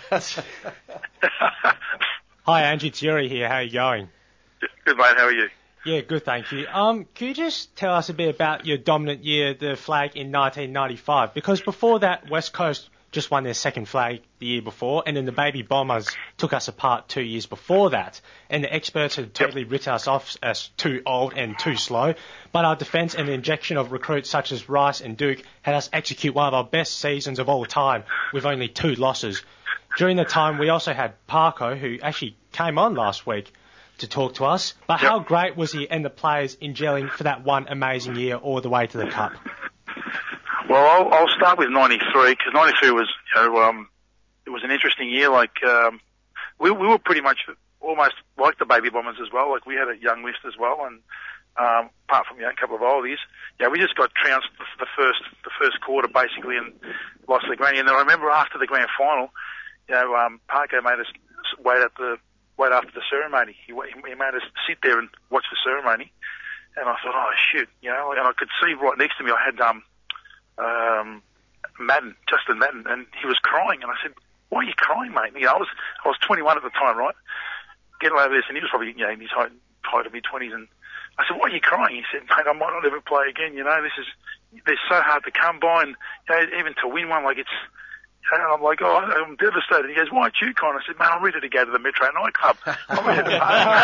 Hi, Angie, it's Yuri here. How are you going? Good, mate. How are you? Yeah, good, thank you. Um, can you just tell us a bit about your dominant year, the flag in nineteen ninety-five? Because before that, West Coast just won their second flag the year before, and then the Baby Bombers took us apart two years before that. And the experts had totally written us off as too old and too slow. But our defence and the injection of recruits such as Rice and Duke had us execute one of our best seasons of all time with only two losses. During the time, we also had Parko, who actually came on last week to talk to us. But Yep. how great was he and the players in gelling for that one amazing year all the way to the Cup? Well, I'll, I'll start with ninety-three, because ninety-three was, you know, um, it was an interesting year. Like, um, we, we were pretty much almost like the Baby Bombers as well. Like, we had a young list as well, and um, apart from, you know, a couple of oldies. Yeah, we just got trounced the first, the first quarter basically and lost the granny. And then I remember after the grand final, you know, um, Parko made us wait at the, wait after the ceremony. He, he made us sit there and watch the ceremony. And I thought, oh shit, you know, and I could see right next to me I had, um, um, Madden, Justin Madden, and he was crying, and I said, why are you crying, mate? You know, I was, I was twenty-one at the time, right? Getting over this, and he was probably, you know, in his high, high to mid-twenties, and I said, why are you crying? He said, mate, I might not ever play again, you know, this is, they're so hard to come by, and, you know, even to win one, like, it's, and I'm like, oh, I'm devastated. He goes, why aren't you crying? I said, man, I'm ready to go to the Metro nightclub. I'm ready to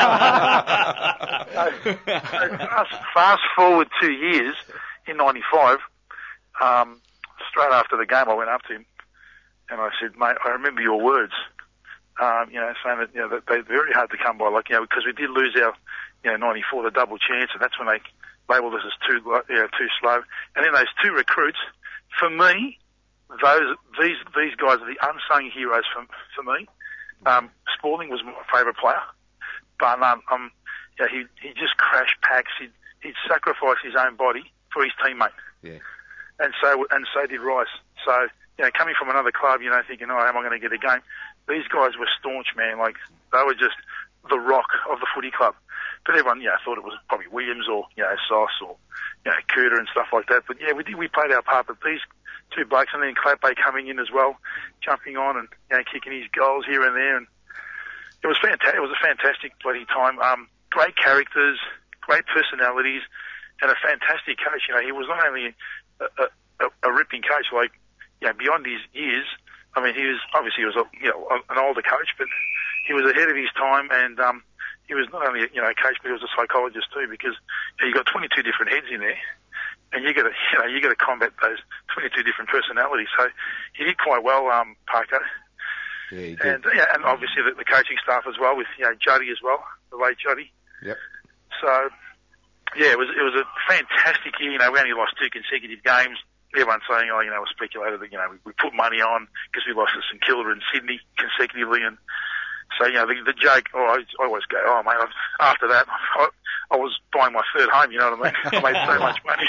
so, so fast, fast forward two years, in ninety-five, um, straight after the game, I went up to him, and I said, mate, I remember your words, um, you know, saying that, you know, that they're very hard to come by, like, you know, because we did lose our, you know, ninety-four, the double chance, and that's when they labelled us as too, you know, too slow. And then those two recruits, for me, those, these, these guys are the unsung heroes for, for me. Um, Spaulding was my favourite player, but, um, um, yeah, he, he just crashed packs. He'd, he'd sacrifice his own body for his teammate. Yeah. And so, and so did Rice. So, you know, coming from another club, you know, thinking, oh, how am I going to get a game? These guys were staunch, man. Like, they were just the rock of the footy club. But everyone, yeah, thought it was probably Williams or, you know, Sauce or, you know, Cooter and stuff like that. But yeah, we did, we played our part. But these two blokes, and then Clappe coming in as well, jumping on and, you know, kicking his goals here and there. And it was fantastic. It was a fantastic bloody time. Um, great characters, great personalities, and a fantastic coach. You know, he was not only a, a, a ripping coach, like, you know, beyond his years. I mean, he was, obviously he was a, you know, an older coach, but he was ahead of his time, and, um, he was not only, you know, a coach, but he was a psychologist too, because, you know, you got twenty-two different heads in there, and you got to, you know, you got to combat those twenty-two different personalities. So he did quite well, um, Parko. Yeah, he did. And, yeah, and obviously the, the coaching staff as well, with, you know, Juddy as well, the late Juddy. Yep. So, yeah, it was, it was a fantastic year. You know, we only lost two consecutive games. Everyone's saying, oh, you know, we speculated that, you know, we, we put money on because we lost to St Kilda and Sydney consecutively, and so, you know, the, the joke, oh, I, I always go, oh, mate, I, after that, I, I was buying my third home, you know what I mean? I made so much money.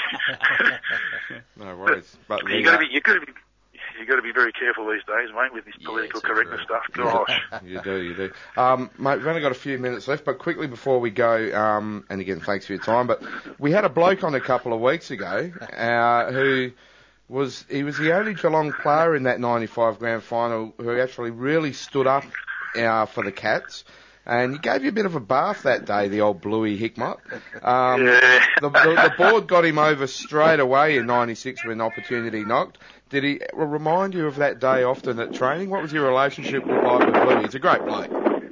No worries. But you got to be, you got to be, you got to be very careful these days, mate, with this political yeah, correctness true. stuff. Gosh. You do, you do. Um, mate, we've only got a few minutes left, but quickly before we go, um, and again, thanks for your time, but we had a bloke on a couple of weeks ago, uh, who was, he was the only Geelong player in that ninety-five grand final who actually really stood up uh, for the Cats. And he gave you a bit of a bath that day, the old Bluey Hickmott. Um, yeah. the, the, the board got him over straight away in ninety-six when opportunity knocked. Did he remind you of that day often at training? What was your relationship like with Bluey? He's a great bloke.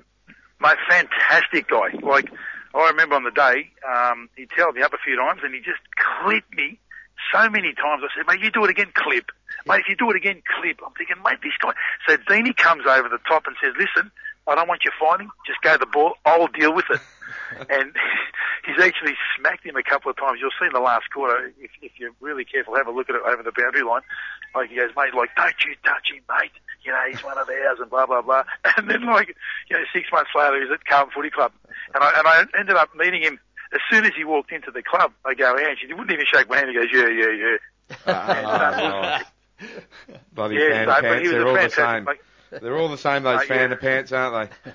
Mate, fantastic guy. Like, I remember on the day, um, he held me up a few times and he just clipped me so many times. I said, mate, you do it again, clip. Mate, if you do it again, clip. I'm thinking, mate, this guy. So Deanie comes over the top and says, listen, I don't want you fighting. Just go the ball. I'll deal with it. And he's actually smacked him a couple of times. You'll see in the last quarter, if, if you're really careful, have a look at it over the boundary line. Like, he goes, mate, like, don't you touch him, mate. You know, he's one of ours and blah, blah, blah. And then, like, you know, six months later, he's at Carlton Footy Club. And I, and I ended up meeting him as soon as he walked into the club. I go, Ange, he wouldn't even shake my hand. He goes, yeah, yeah, yeah. Ah, oh. Bloody yeah, fan so, pants, they're all the same. Like, They're all the same, those uh, fan yeah. pants, aren't they?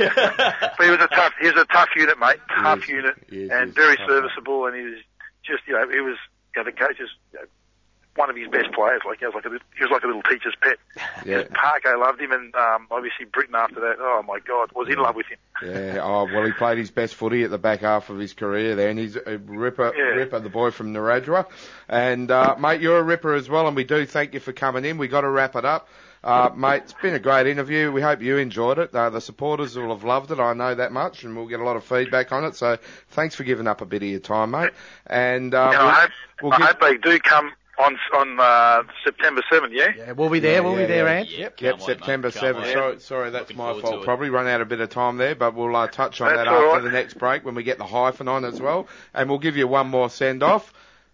But he was a tough, he was a tough unit, mate. Tough is, unit, is, and is very tough, serviceable. And he was just, you know, he was, you know, the coach is you know, one of his best players. Like, he was like a, he was like a little teacher's pet. Yeah. Parko loved him, and um, obviously Britain after that. Oh my God, was in love with him. Yeah. Oh well, he played his best footy at the back half of his career there, and he's a ripper, Yeah. ripper, the boy from Narrabri. And uh, mate, you're a ripper as well, and we do thank you for coming in. We got to wrap it up. Uh, mate, it's been a great interview. We hope you enjoyed it. Uh, the supporters will have loved it. I know that much, and we'll get a lot of feedback on it. So thanks for giving up a bit of your time, mate. And, uh, And we'll, I hope, we'll I give, hope they do come on on uh, September seventh. Yeah. Yeah, we'll be there. Yeah, we'll yeah, be there, yeah. Ant. Yep, Yep, can't wait, September mate. Can't seventh. wait. Sorry, sorry, that's Looking my forward to fault. it. Probably run out a bit of time there, but we'll uh, touch on That's that all after right. the next break when we get the hyphen on as well. And we'll give you one more send-off.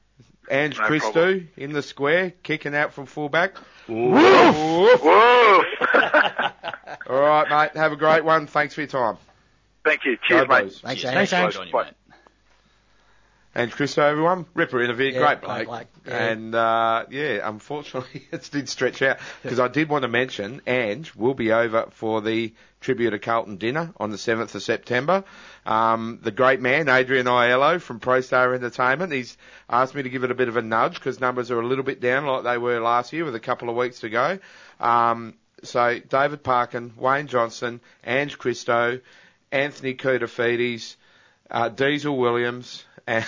Ange No Christou problem. in the square, kicking out from fullback. Woof! Woof! All right, mate. Have a great one. Thanks for your time. Thank you. Cheers, Go mate. Blues. Thanks, Cheers, Ange. mate. Good on you, Bye. mate. And Christo, everyone, Ripper interview, Yeah, great great bloke. bloke, yeah. And, uh, yeah, unfortunately, it did stretch out because I did want to mention Ange will be over for the Tribute to Carlton dinner on the seventh of September. Um, the great man, Adrian Aiello from ProStar Entertainment, he's asked me to give it a bit of a nudge because numbers are a little bit down like they were last year with a couple of weeks to go. Um, so David Parkin, Wayne Johnson, Ange Christo, Anthony Koutafidis, uh, Diesel Williams, and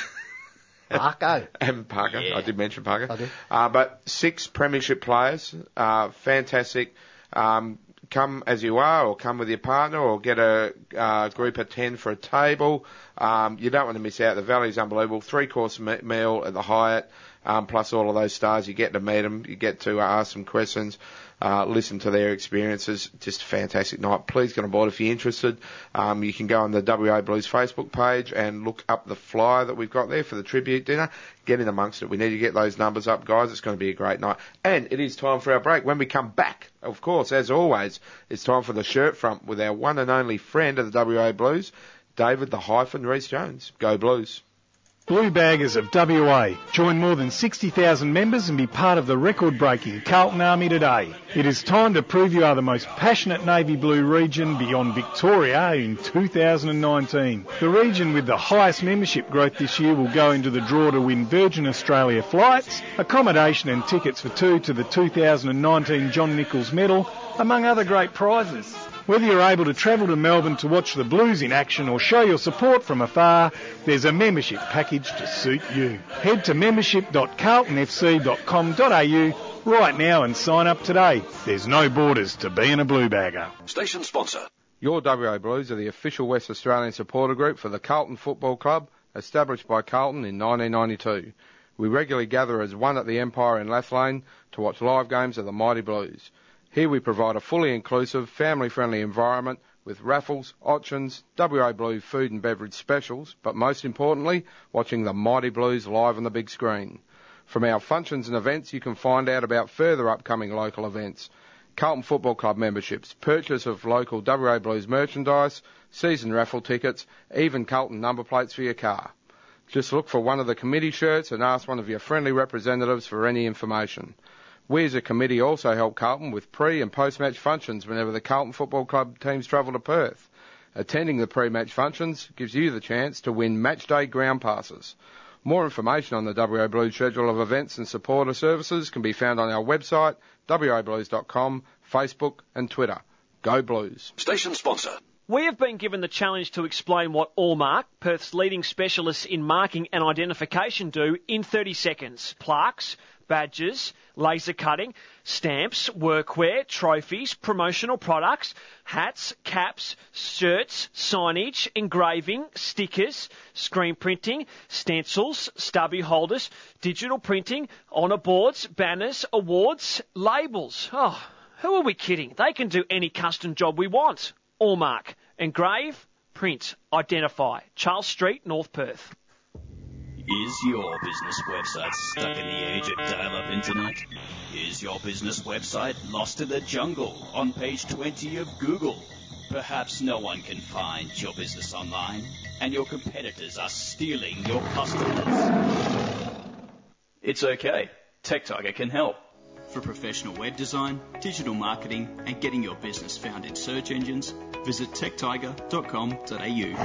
Parko. and Parker. Yeah. I did mention Parker. I did. Uh, but six premiership players, uh, fantastic. Um, come as you are, or come with your partner, or get a uh, group of ten for a table. Um, you don't want to miss out. The value's unbelievable. Three course me- meal at the Hyatt, um, plus all of those stars. You get to meet them. You get to uh, ask some questions. Uh, listen to their experiences. Just a fantastic night. Please get on board if you're interested. Um, you can go on the W A Blues Facebook page and look up the flyer that we've got there for the tribute dinner. Get in amongst it. We need to get those numbers up, guys. It's going to be a great night. And it is time for our break. When we come back, of course, as always, it's time for the shirt front with our one and only friend of the W A Blues, David the Hyphen Reece Jones. Go Blues. Blue Baggers of W A. Join more than sixty thousand members and be part of the record-breaking Carlton Army today. It is time to prove you are the most passionate navy blue region beyond Victoria in two thousand nineteen. The region with the highest membership growth this year will go into the draw to win Virgin Australia flights, accommodation and tickets for two to the two thousand nineteen John Nichols Medal, among other great prizes. Whether you're able to travel to Melbourne to watch the Blues in action or show your support from afar, there's a membership package to suit you. Head to membership dot carlton f c dot com dot a u right now and sign up today. There's no borders to being a Blue Bagger. Station sponsor. Your W A Blues are the official West Australian supporter group for the Carlton Football Club, established by Carlton in nineteen ninety-two. We regularly gather as one at the Empire in Lathlane to watch live games of the Mighty Blues. Here we provide a fully inclusive, family-friendly environment with raffles, auctions, W A Blue food and beverage specials, but most importantly, watching the Mighty Blues live on the big screen. From our functions and events, you can find out about further upcoming local events, Carlton Football Club memberships, purchase of local W A Blues merchandise, season raffle tickets, even Carlton number plates for your car. Just look for one of the committee shirts and ask one of your friendly representatives for any information. We as a committee also help Carlton with pre- and post-match functions whenever the Carlton Football Club teams travel to Perth. Attending the pre-match functions gives you the chance to win match day ground passes. More information on the W A Blues schedule of events and supporter services can be found on our website, w a blues dot com, Facebook and Twitter. Go Blues. Station sponsor. We have been given the challenge to explain what Allmark, Perth's leading specialists in marking and identification, do in thirty seconds. Plaques, badges, laser cutting, stamps, workwear, trophies, promotional products, hats, caps, shirts, signage, engraving, stickers, screen printing, stencils, stubby holders, digital printing, honour boards, banners, awards, labels. Oh, who are we kidding? They can do any custom job we want. Allmark. Engrave, print, identify. Charles Street, North Perth. Is your business website stuck in the age of dial-up internet? Is your business website lost in the jungle on page twenty of Google? Perhaps no one can find your business online, and your competitors are stealing your customers. It's okay. Tech Tiger can help. For professional web design, digital marketing, and getting your business found in search engines, visit tech tiger dot com dot a u.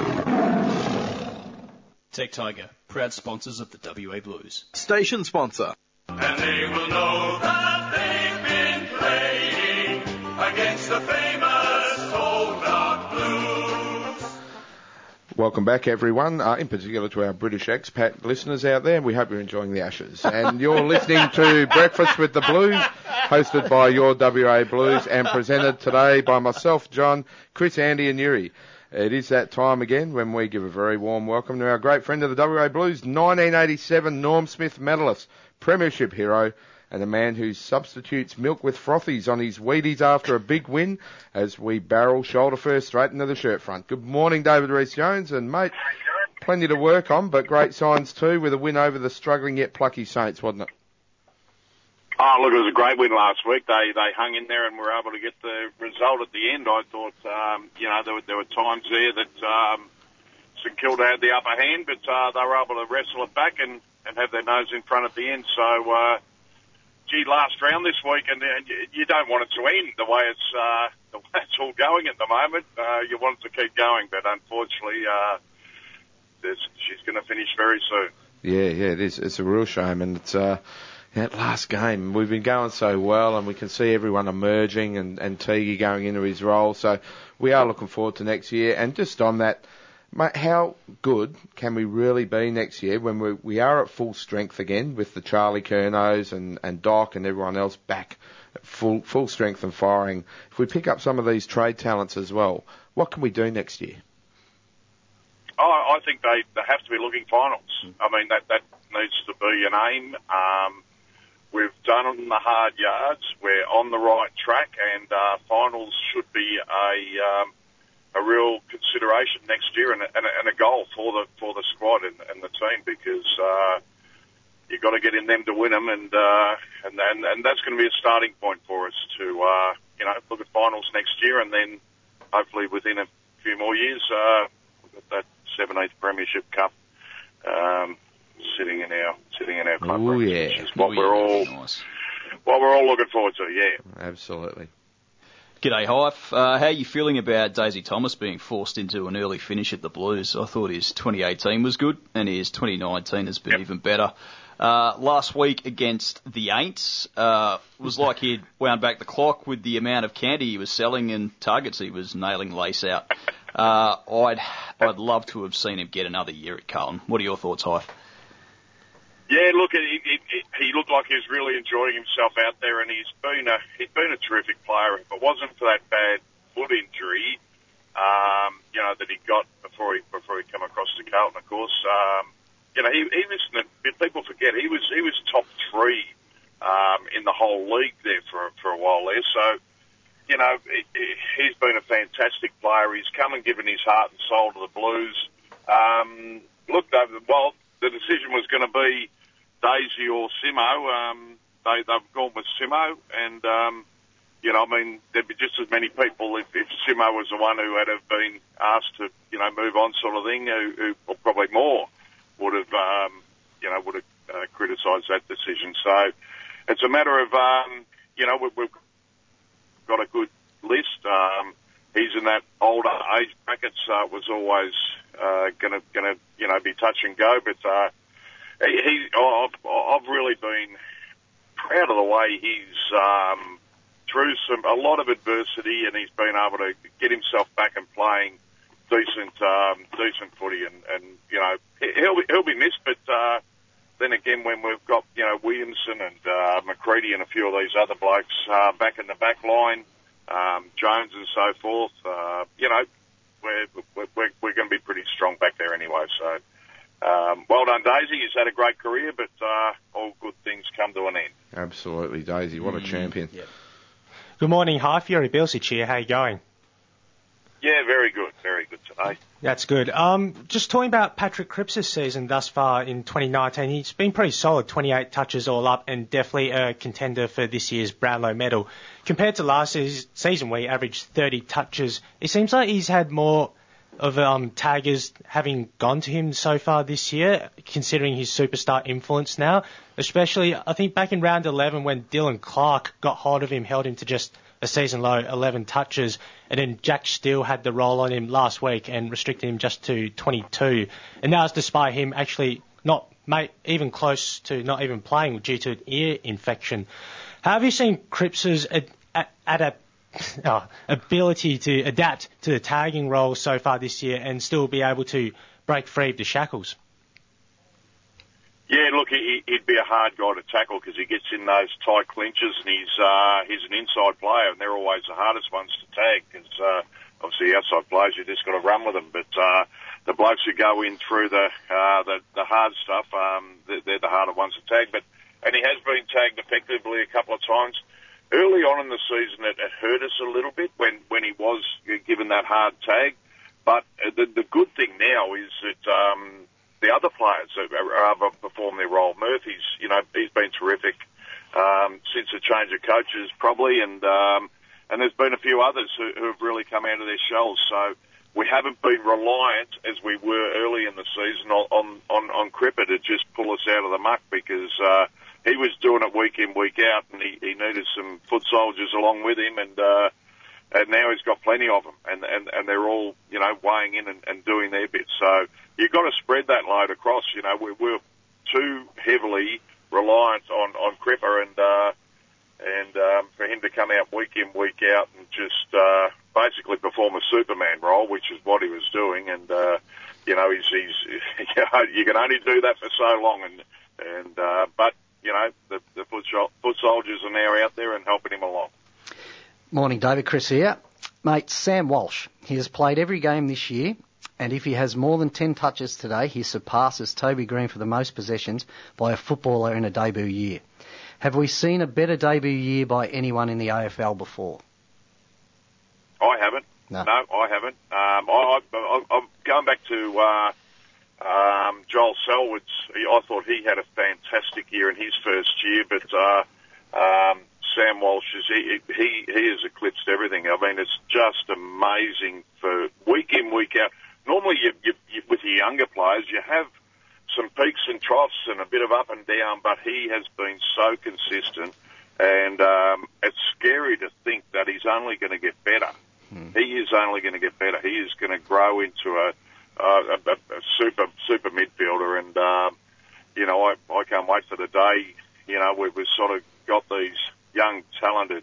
Tech Tiger, proud sponsors of the W A Blues. Station sponsor. And they will know that they've been playing against the famous Old Dark Blues. Welcome back, everyone, uh, in particular to our British expat listeners out there. We hope you're enjoying the Ashes. And you're listening to Breakfast with the Blues, hosted by your W A Blues and presented today by myself, John, Chris, Andy and Yuri. It is that time again when we give a very warm welcome to our great friend of the W A Blues, nineteen eighty-seven Norm Smith medalist, premiership hero, and a man who substitutes milk with frothies on his Wheaties after a big win as we barrel shoulder first straight into the shirt front. Good morning, David Reece Jones, and mate, plenty to work on, but great signs too with a win over the struggling yet plucky Saints, wasn't it? Oh, look, it was a great win last week. They they hung in there and were able to get the result at the end. I thought, um, you know, there were, there were times there that um, St Kilda had the upper hand, but uh, they were able to wrestle it back and, and have their nose in front at the end. So, uh, gee, last round this week, and, and you don't want it to end the way it's uh, the way it's all going at the moment. Uh, you want it to keep going, but unfortunately, uh, she's going to finish very soon. Yeah, yeah, it is. It's a real shame, and it's uh, that last game. We've been going so well, and we can see everyone emerging, and and Teague going into his role. So we are looking forward to next year. And just on that, mate, how good can we really be next year when we we are at full strength again with the Charlie Curnows and and Doc and everyone else back at full full strength and firing? If we pick up some of these trade talents as well, what can we do next year? Oh, I think they, they have to be looking finals. I mean, that, that needs to be an aim. Um, we've done the hard yards. We're on the right track, and uh, finals should be a um, a real consideration next year and a, and a, and a goal for the for the squad and, and the team, because uh, you've got to get in them to win them, and uh, and, and and that's going to be a starting point for us to uh, you know look at finals next year, and then hopefully within a few more years uh, that seventeenth Premiership Cup um, sitting in our sitting in our club. Oh yeah, which is what Ooh, we're yeah. all Nice. what we're all looking forward to. Yeah, absolutely. G'day, Hype. Uh, how are you feeling about Daisy Thomas being forced into an early finish at the Blues? I thought his twenty eighteen was good, and his twenty nineteen has been yep. even better. Uh, last week against the Aints, uh, was like he'd wound back the clock with the amount of candy he was selling and targets he was nailing lace out. Uh, I'd I'd love to have seen him get another year at Carlton. What are your thoughts, Hype? Yeah, look, he, he, he looked like he was really enjoying himself out there, and he's been a he's been a terrific player. If it wasn't for that bad foot injury, um, you know, that he got before he before he came across to Carlton, of course, um, you know, he, he was. People forget he was he was top three um, in the whole league there for for a while there. So, you know, he, he's been a fantastic player. He's come and given his heart and soul to the Blues. Um, look, well, the decision was going to be Daisy or Simo. Um, they, they've gone with Simo, and, um, you know, I mean, there'd be just as many people if, if Simo was the one who had have been asked to, you know, move on sort of thing, who, who or probably more would have, um, you know, would have uh, criticised that decision. So it's a matter of, um, you know, we've, we've got a good list. Um, he's in that older age bracket, so it was always uh, going to, going to, you know, be touch and go. But uh, he, I've, I've really been proud of the way he's um, through some a lot of adversity, and he's been able to get himself back and playing decent, um, decent footy. And, and you know, he'll be, he'll be missed. But uh, then again, when we've got you know Williamson and uh, McCready and a few of these other blokes uh, back in the back line, um, Jones and so forth, uh, you know, we're we're, we're going to be pretty strong back there anyway. So. Um, well done, Daisy. He's had a great career, but uh, all good things come to an end. Absolutely, Daisy. What a mm, champion. Yeah. Good morning, Hi. Fury Bilsich here. How you going? Yeah, very good. Very good today. That's good. Um, just talking about Patrick Cripps' season thus far in twenty nineteen, he's been pretty solid, twenty-eight touches all up, and definitely a contender for this year's Brownlow medal. Compared to last season, where he averaged thirty touches, it seems like he's had more of um, taggers having gone to him so far this year, considering his superstar influence now. Especially, I think back in round eleven when Dylan Clark got hold of him, held him to just a season low eleven touches, and then Jack Steele had the roll on him last week and restricted him just to twenty-two. And that was despite him actually not mate, even close to not even playing due to an ear infection. How have you seen Cripps's ad- ad- adapt Oh, ability to adapt to the tagging role so far this year and still be able to break free of the shackles? Yeah, look, he, he'd be a hard guy to tackle because he gets in those tight clinches, and he's uh, he's an inside player, and they're always the hardest ones to tag because uh, obviously outside players you just got to run with them. But uh, the blokes who go in through the uh, the, the hard stuff, um, they're, they're the harder ones to tag. But and he has been tagged effectively a couple of times. Early on in the season, it, it hurt us a little bit when, when he was given that hard tag. But the, the good thing now is that um, the other players have, have performed their role. Murphy's, you know, he's been terrific um, since the change of coaches, probably, and um, and there's been a few others who, who have really come out of their shells. So we haven't been reliant as we were early in the season on on on Cripper to just pull us out of the muck, because uh, he was doing it week in, week out, and he, he needed some foot soldiers along with him, and uh, and now he's got plenty of them, and and, and they're all, you know, weighing in and, and doing their bit. So you've got to spread that load across. You know, we're, we're too heavily reliant on on Cripper, and uh, and um, for him to come out week in, week out, and just uh, basically perform a Superman role, which is what he was doing, and uh, you know, he's he's you know, you can only do that for so long, and and uh, but you know, the, the foot, foot soldiers are now out there and helping him along. Morning, David. Chris here. Mate, Sam Walsh. He has played every game this year, and if he has more than ten touches today, he surpasses Toby Green for the most possessions by a footballer in a debut year. Have we seen a better debut year by anyone in the A F L before? I haven't. No, no I haven't. Um, I, I, I'm going back to uh, um, Joel Selwood's. I thought he had a fantastic year in his first year, but uh, um, Sam Walsh, is, he, he, he has eclipsed everything. I mean, it's just amazing for week in, week out. Normally, you, you, you, with your younger players, you have some peaks and troughs and a bit of up and down, but he has been so consistent, and um, it's scary to think that he's only going to get better. Hmm. He is only going to get better. He is going to grow into a, a, a, a super super midfielder, and um, you know, I, I can't wait for the day. You know, we've, we've sort of got these young, talented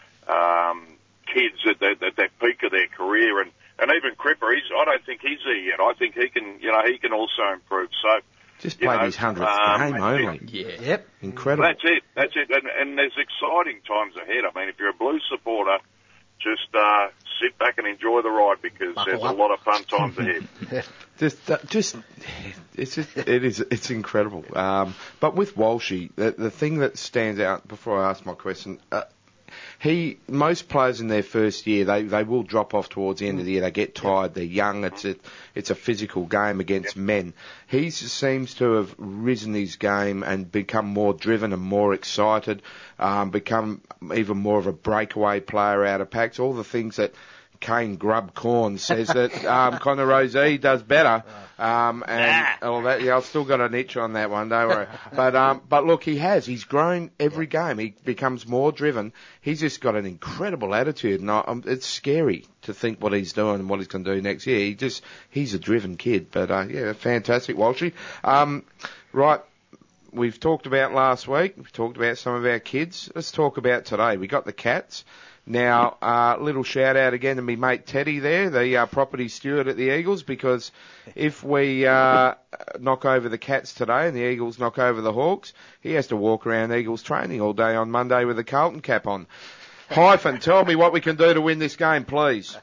um, kids at the, at that peak of their career, and, and even Cripper, he's, I don't think he's there yet. I think he can, you know, he can also improve. So just played know, his hundredth um, game only. Yeah. Yep. Incredible. That's it. That's it. And, and there's exciting times ahead. I mean, if you're a Blues supporter, just uh, sit back and enjoy the ride, because Buckle there's up. a lot of fun times ahead. Just, uh, just, it's just, it is, it's incredible. Um, but with Walshy, the, the thing that stands out before I ask my question, uh, he, most players in their first year, they, they will drop off towards the end of the year. They get tired. They're young. It's a, it's a physical game against men. He seems to have risen his game and become more driven and more excited, um, become even more of a breakaway player out of packs. All the things that Kane Grubcorn says that um, Connor Rosey does better, um, and all that. Yeah, I've still got an itch on that one, don't worry. But um, but look, he has. He's grown every game. He becomes more driven. He's just got an incredible attitude, and I, um, it's scary to think what he's doing and what he's going to do next year. He just he's a driven kid. But uh, yeah, fantastic, Walshy. Um, right. We've talked about last week. We've talked about some of our kids. Let's talk about today. We got the Cats. Now, uh, little shout out again to me mate Teddy there, the uh, property steward at the Eagles, because if we uh, knock over the Cats today and the Eagles knock over the Hawks, he has to walk around Eagles training all day on Monday with a Carlton cap on. Hyphen, tell me what we can do to win this game, please.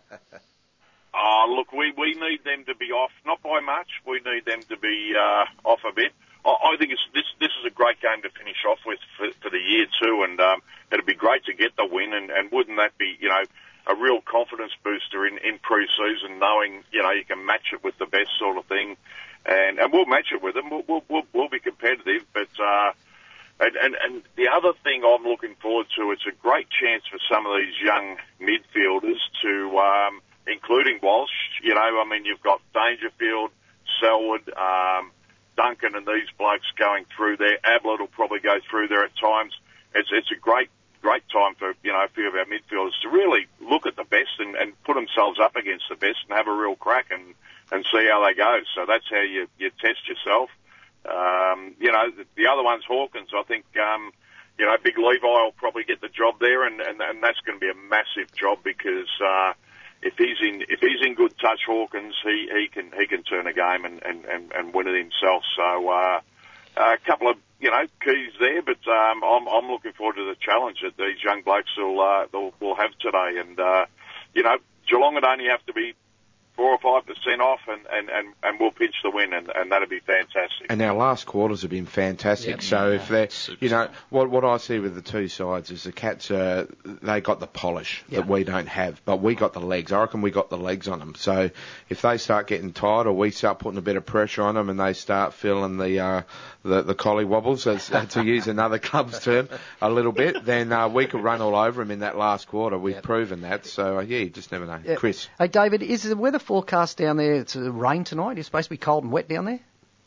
Oh, look, we, we need them to be off, not by much. We need them to be uh, off a bit. I, I think it's, this this is a great game to finish off with for, for the year too, and um, it'd be great to get the win, and, and wouldn't that be, you know, a real confidence booster in, in pre-season, knowing, you know, you can match it with the best sort of thing, and, and we'll match it with them. We'll, we'll, we'll, we'll be competitive, but uh, and, and, and the other thing I'm looking forward to, it's a great chance for some of these young midfielders to, um, including Walsh, you know, I mean, you've got Dangerfield, Selwood, um, Duncan and these blokes going through there. Ablett will probably go through there at times. It's, it's a great, great time for, you know, a few of our midfielders to really look at the best and, and put themselves up against the best and have a real crack and, and see how they go. So that's how you, you test yourself. Um, you know, the, the other one's Hawkins. I think, um, you know, Big Levi will probably get the job there, and, and, and that's going to be a massive job because, uh, If he's in, if he's in good touch, Hawkins, he, he can he can turn a game and, and, and, and win it himself. So uh, a couple of you know keys there, but um, I'm I'm looking forward to the challenge that these young blokes will uh, will, will have today. And uh, you know, Geelong would only have to be four or five percent off, and, and, and, and we'll pinch the win, and, and that'd be fantastic. And our last quarters have been fantastic. Yep. So Yeah, if they're, super you know, what what I see with the two sides is the Cats, uh, they got the polish Yep. that we don't have, but we got the legs. I reckon we got the legs on them. So if they start getting tired, or we start putting a bit of pressure on them, and they start feeling the uh, the, the collie wobbles, as, uh, to use another club's term, a little bit, then uh, we could run all over them in that last quarter. We've Yep. proven that. So uh, yeah, you just never know. Yeah. Chris. Hey, David, is the weather forecast down there? It's uh, rain tonight. It's supposed to be cold and wet down there.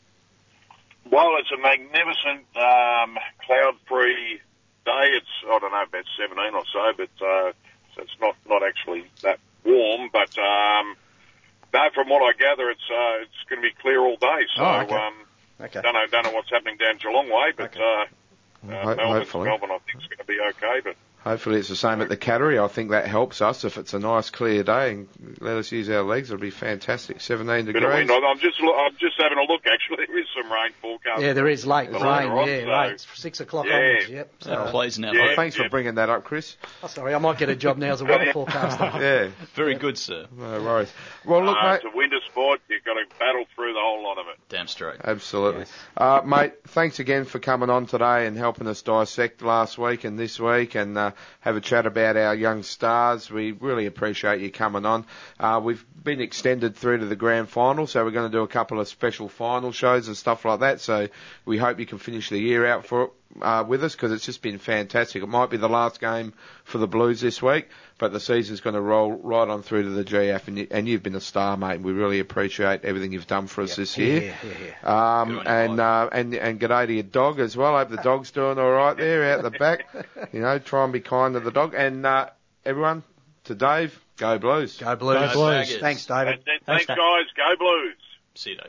Well, it's a magnificent um, cloud-free day. It's, I don't know, about seventeen or so, but uh, so it's not, not actually that warm. But um, no, from what I gather, it's uh, it's going to be clear all day. So Oh, okay. um, Okay. don't know don't know what's happening down Geelong way, but Okay. uh, Ho- uh, Melbourne, hopefully. Melbourne, I think is going to be okay. But Hopefully it's the same at the Cattery. I think that helps us. If it's a nice clear day and let us use our legs, it'll be fantastic. seventeen bit of degrees. wind. I'm just lo- I'm just having a look. Actually, there is some rain forecast. Yeah, there is late for rain. later on, Yeah, so- right. It's six o'clock Yeah. onwards. Yep. That So, plays now. Yeah. Thanks for bringing that up, Chris. oh, sorry, I might get a job now as a weather forecaster. Yeah, Very good, sir. no worries. Well, look, Uh, mate. it's a winter sport. You've got to battle through the whole lot of it. Damn straight. Absolutely. Uh, mate, thanks again for coming on today and helping us dissect last week and this week and uh, have a chat about our young stars. We really appreciate you coming on. Uh, we've been extended through to the grand final, so we're going to do a couple of special final shows and stuff like that. So we hope you can finish the year out for uh, with us because it's just been fantastic. It might be the last game for the Blues this week, but the season's going to roll right on through to the G F, and, you, and you've been a star, mate. We really appreciate everything you've done for us this year. Yeah, yeah, yeah. Um, Good on you, and, uh, and and g'day to your dog as well. I hope the dog's doing all right there out the back. You know, try and be kind to the dog. And uh, everyone, to Dave, go Blues. Go Blues. Go Blues. Thanks, David. That's it. Thanks, Thanks, Dave. guys. Go Blues. See you, Dave.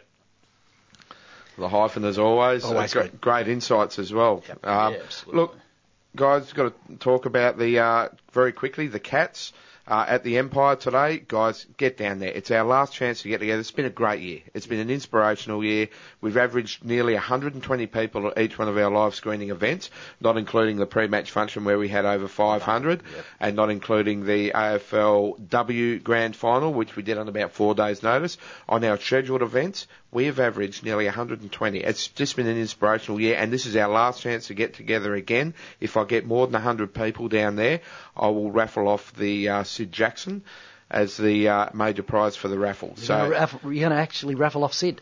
The hyphen as always. Always uh, good. great, great insights as well. Um, Yeah, absolutely. look, guys, got to talk about the uh, very quickly the Cats. Uh, at the Empire today, guys, get down there. It's our last chance to get together. It's been a great year. It's been an inspirational year. We've averaged nearly one hundred twenty people at each one of our live screening events, not including the pre-match function where we had over five hundred, Yep. and not including the A F L W Grand Final, which we did on about four days' notice. On our scheduled events, we have averaged nearly one hundred twenty. It's just been an inspirational year, and this is our last chance to get together again. If I get more than one hundred people down there, I will raffle off the uh, Sid Jackson as the uh, major prize for the raffle. You're So gonna raff- you're going to actually raffle off Sid.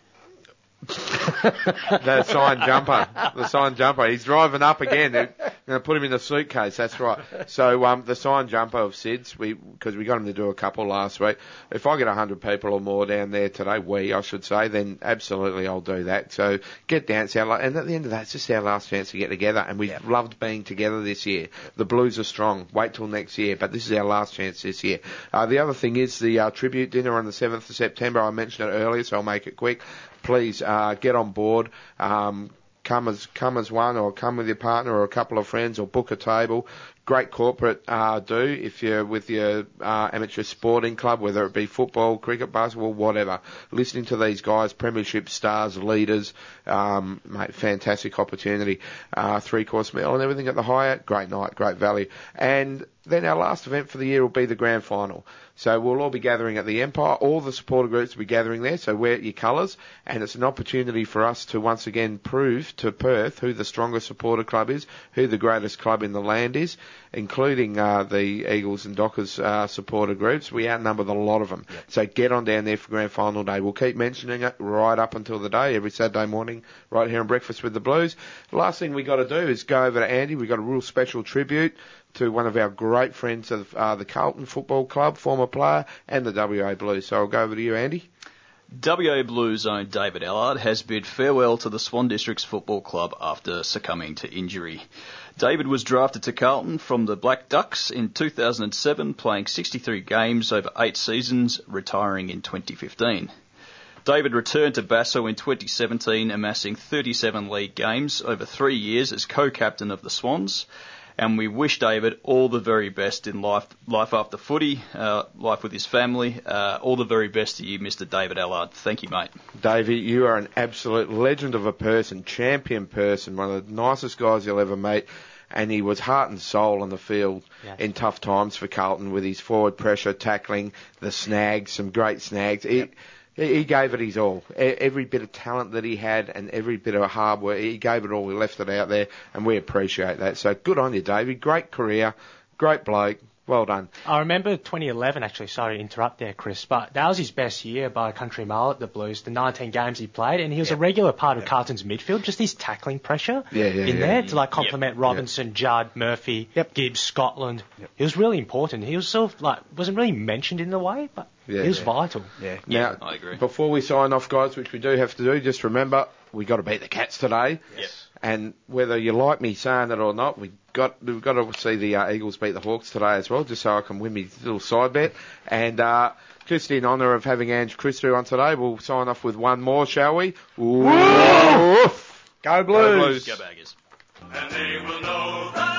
the signed jumper, the signed jumper. He's driving up again. They're going to put him in the suitcase. That's right. So um, the signed jumper of Sid's, we because we got him to do a couple last week. If I get a hundred people or more down there today, we I should say, then absolutely I'll do that. So get down. It's our, la- and at the end of that, it's just our last chance to get together. And we've Yep. loved being together this year. The Blues are strong. Wait till next year, but this is our last chance this year. Uh, the other thing is the uh, tribute dinner on the seventh of September. I mentioned it earlier, so I'll make it quick. Please uh, get on board. Um, come as come as one, or come with your partner or a couple of friends, or book a table. Great corporate uh, do if you're with your uh, amateur sporting club, whether it be football, cricket, basketball, whatever. Listening to these guys, premiership stars, leaders, um, mate, fantastic opportunity. Uh, three course meal and everything at the Hyatt. Great night, great value. And then our last event for the year will be the grand final. So we'll all be gathering at the Empire. All the supporter groups will be gathering there, so wear your colours. And it's an opportunity for us to once again prove to Perth who the strongest supporter club is, who the greatest club in the land is, including uh, the Eagles and Dockers uh, supporter groups. We outnumber the lot of them. Yep. So get on down there for grand final day. We'll keep mentioning it right up until the day, every Saturday morning, right here on Breakfast with the Blues. The last thing we got to do is go over to Andy. We've got a real special tribute to one of our great friends of uh, the Carlton Football Club, former player, and the W A Blues. So I'll go over to you, Andy. W A Blues own David Allard has bid farewell to the Swan Districts Football Club after succumbing to injury. David was drafted to Carlton from the Black Ducks in two thousand seven, playing sixty-three games over eight seasons, retiring in twenty fifteen. David returned to Basso in twenty seventeen, amassing thirty-seven league games over three years as co-captain of the Swans. And we wish David all the very best in life life after footy, uh, life with his family. Uh, all the very best to you, Mister David Allard. Thank you, mate. Davey, you are an absolute legend of a person, champion person, one of the nicest guys you'll ever meet. And he was heart and soul on the field Yes. in tough times for Carlton with his forward pressure, tackling, the snags, some great snags. He, he gave it his all. E- Every bit of talent that he had and every bit of hard work, he gave it all. He left it out there, and we appreciate that. So good on you, Davey. Great career, great bloke, Well done. I remember twenty eleven, actually, sorry to interrupt there, Chris, but that was his best year by a country mile at the Blues, the nineteen games he played, and he was Yep. a regular part of Carlton's midfield, just his tackling pressure Yeah, yeah, in yeah. there to like complement Robinson, Judd, Murphy, Gibbs, Scotland. He was really important. He was sort of like, wasn't really mentioned in a way, but Yeah, he was yeah. vital. Yeah. Now, I agree. before we sign off, guys, which we do have to do, just remember, we got to beat the Cats today. Yes. And whether you like me saying it or not, we got we've got to see the uh, Eagles beat the Hawks today as well, just so I can win my little side bet. And uh, just in honour of having Ange Christou on today, we'll sign off with one more, shall we? Ooh. Go Blues! Go Baggers. And they will know that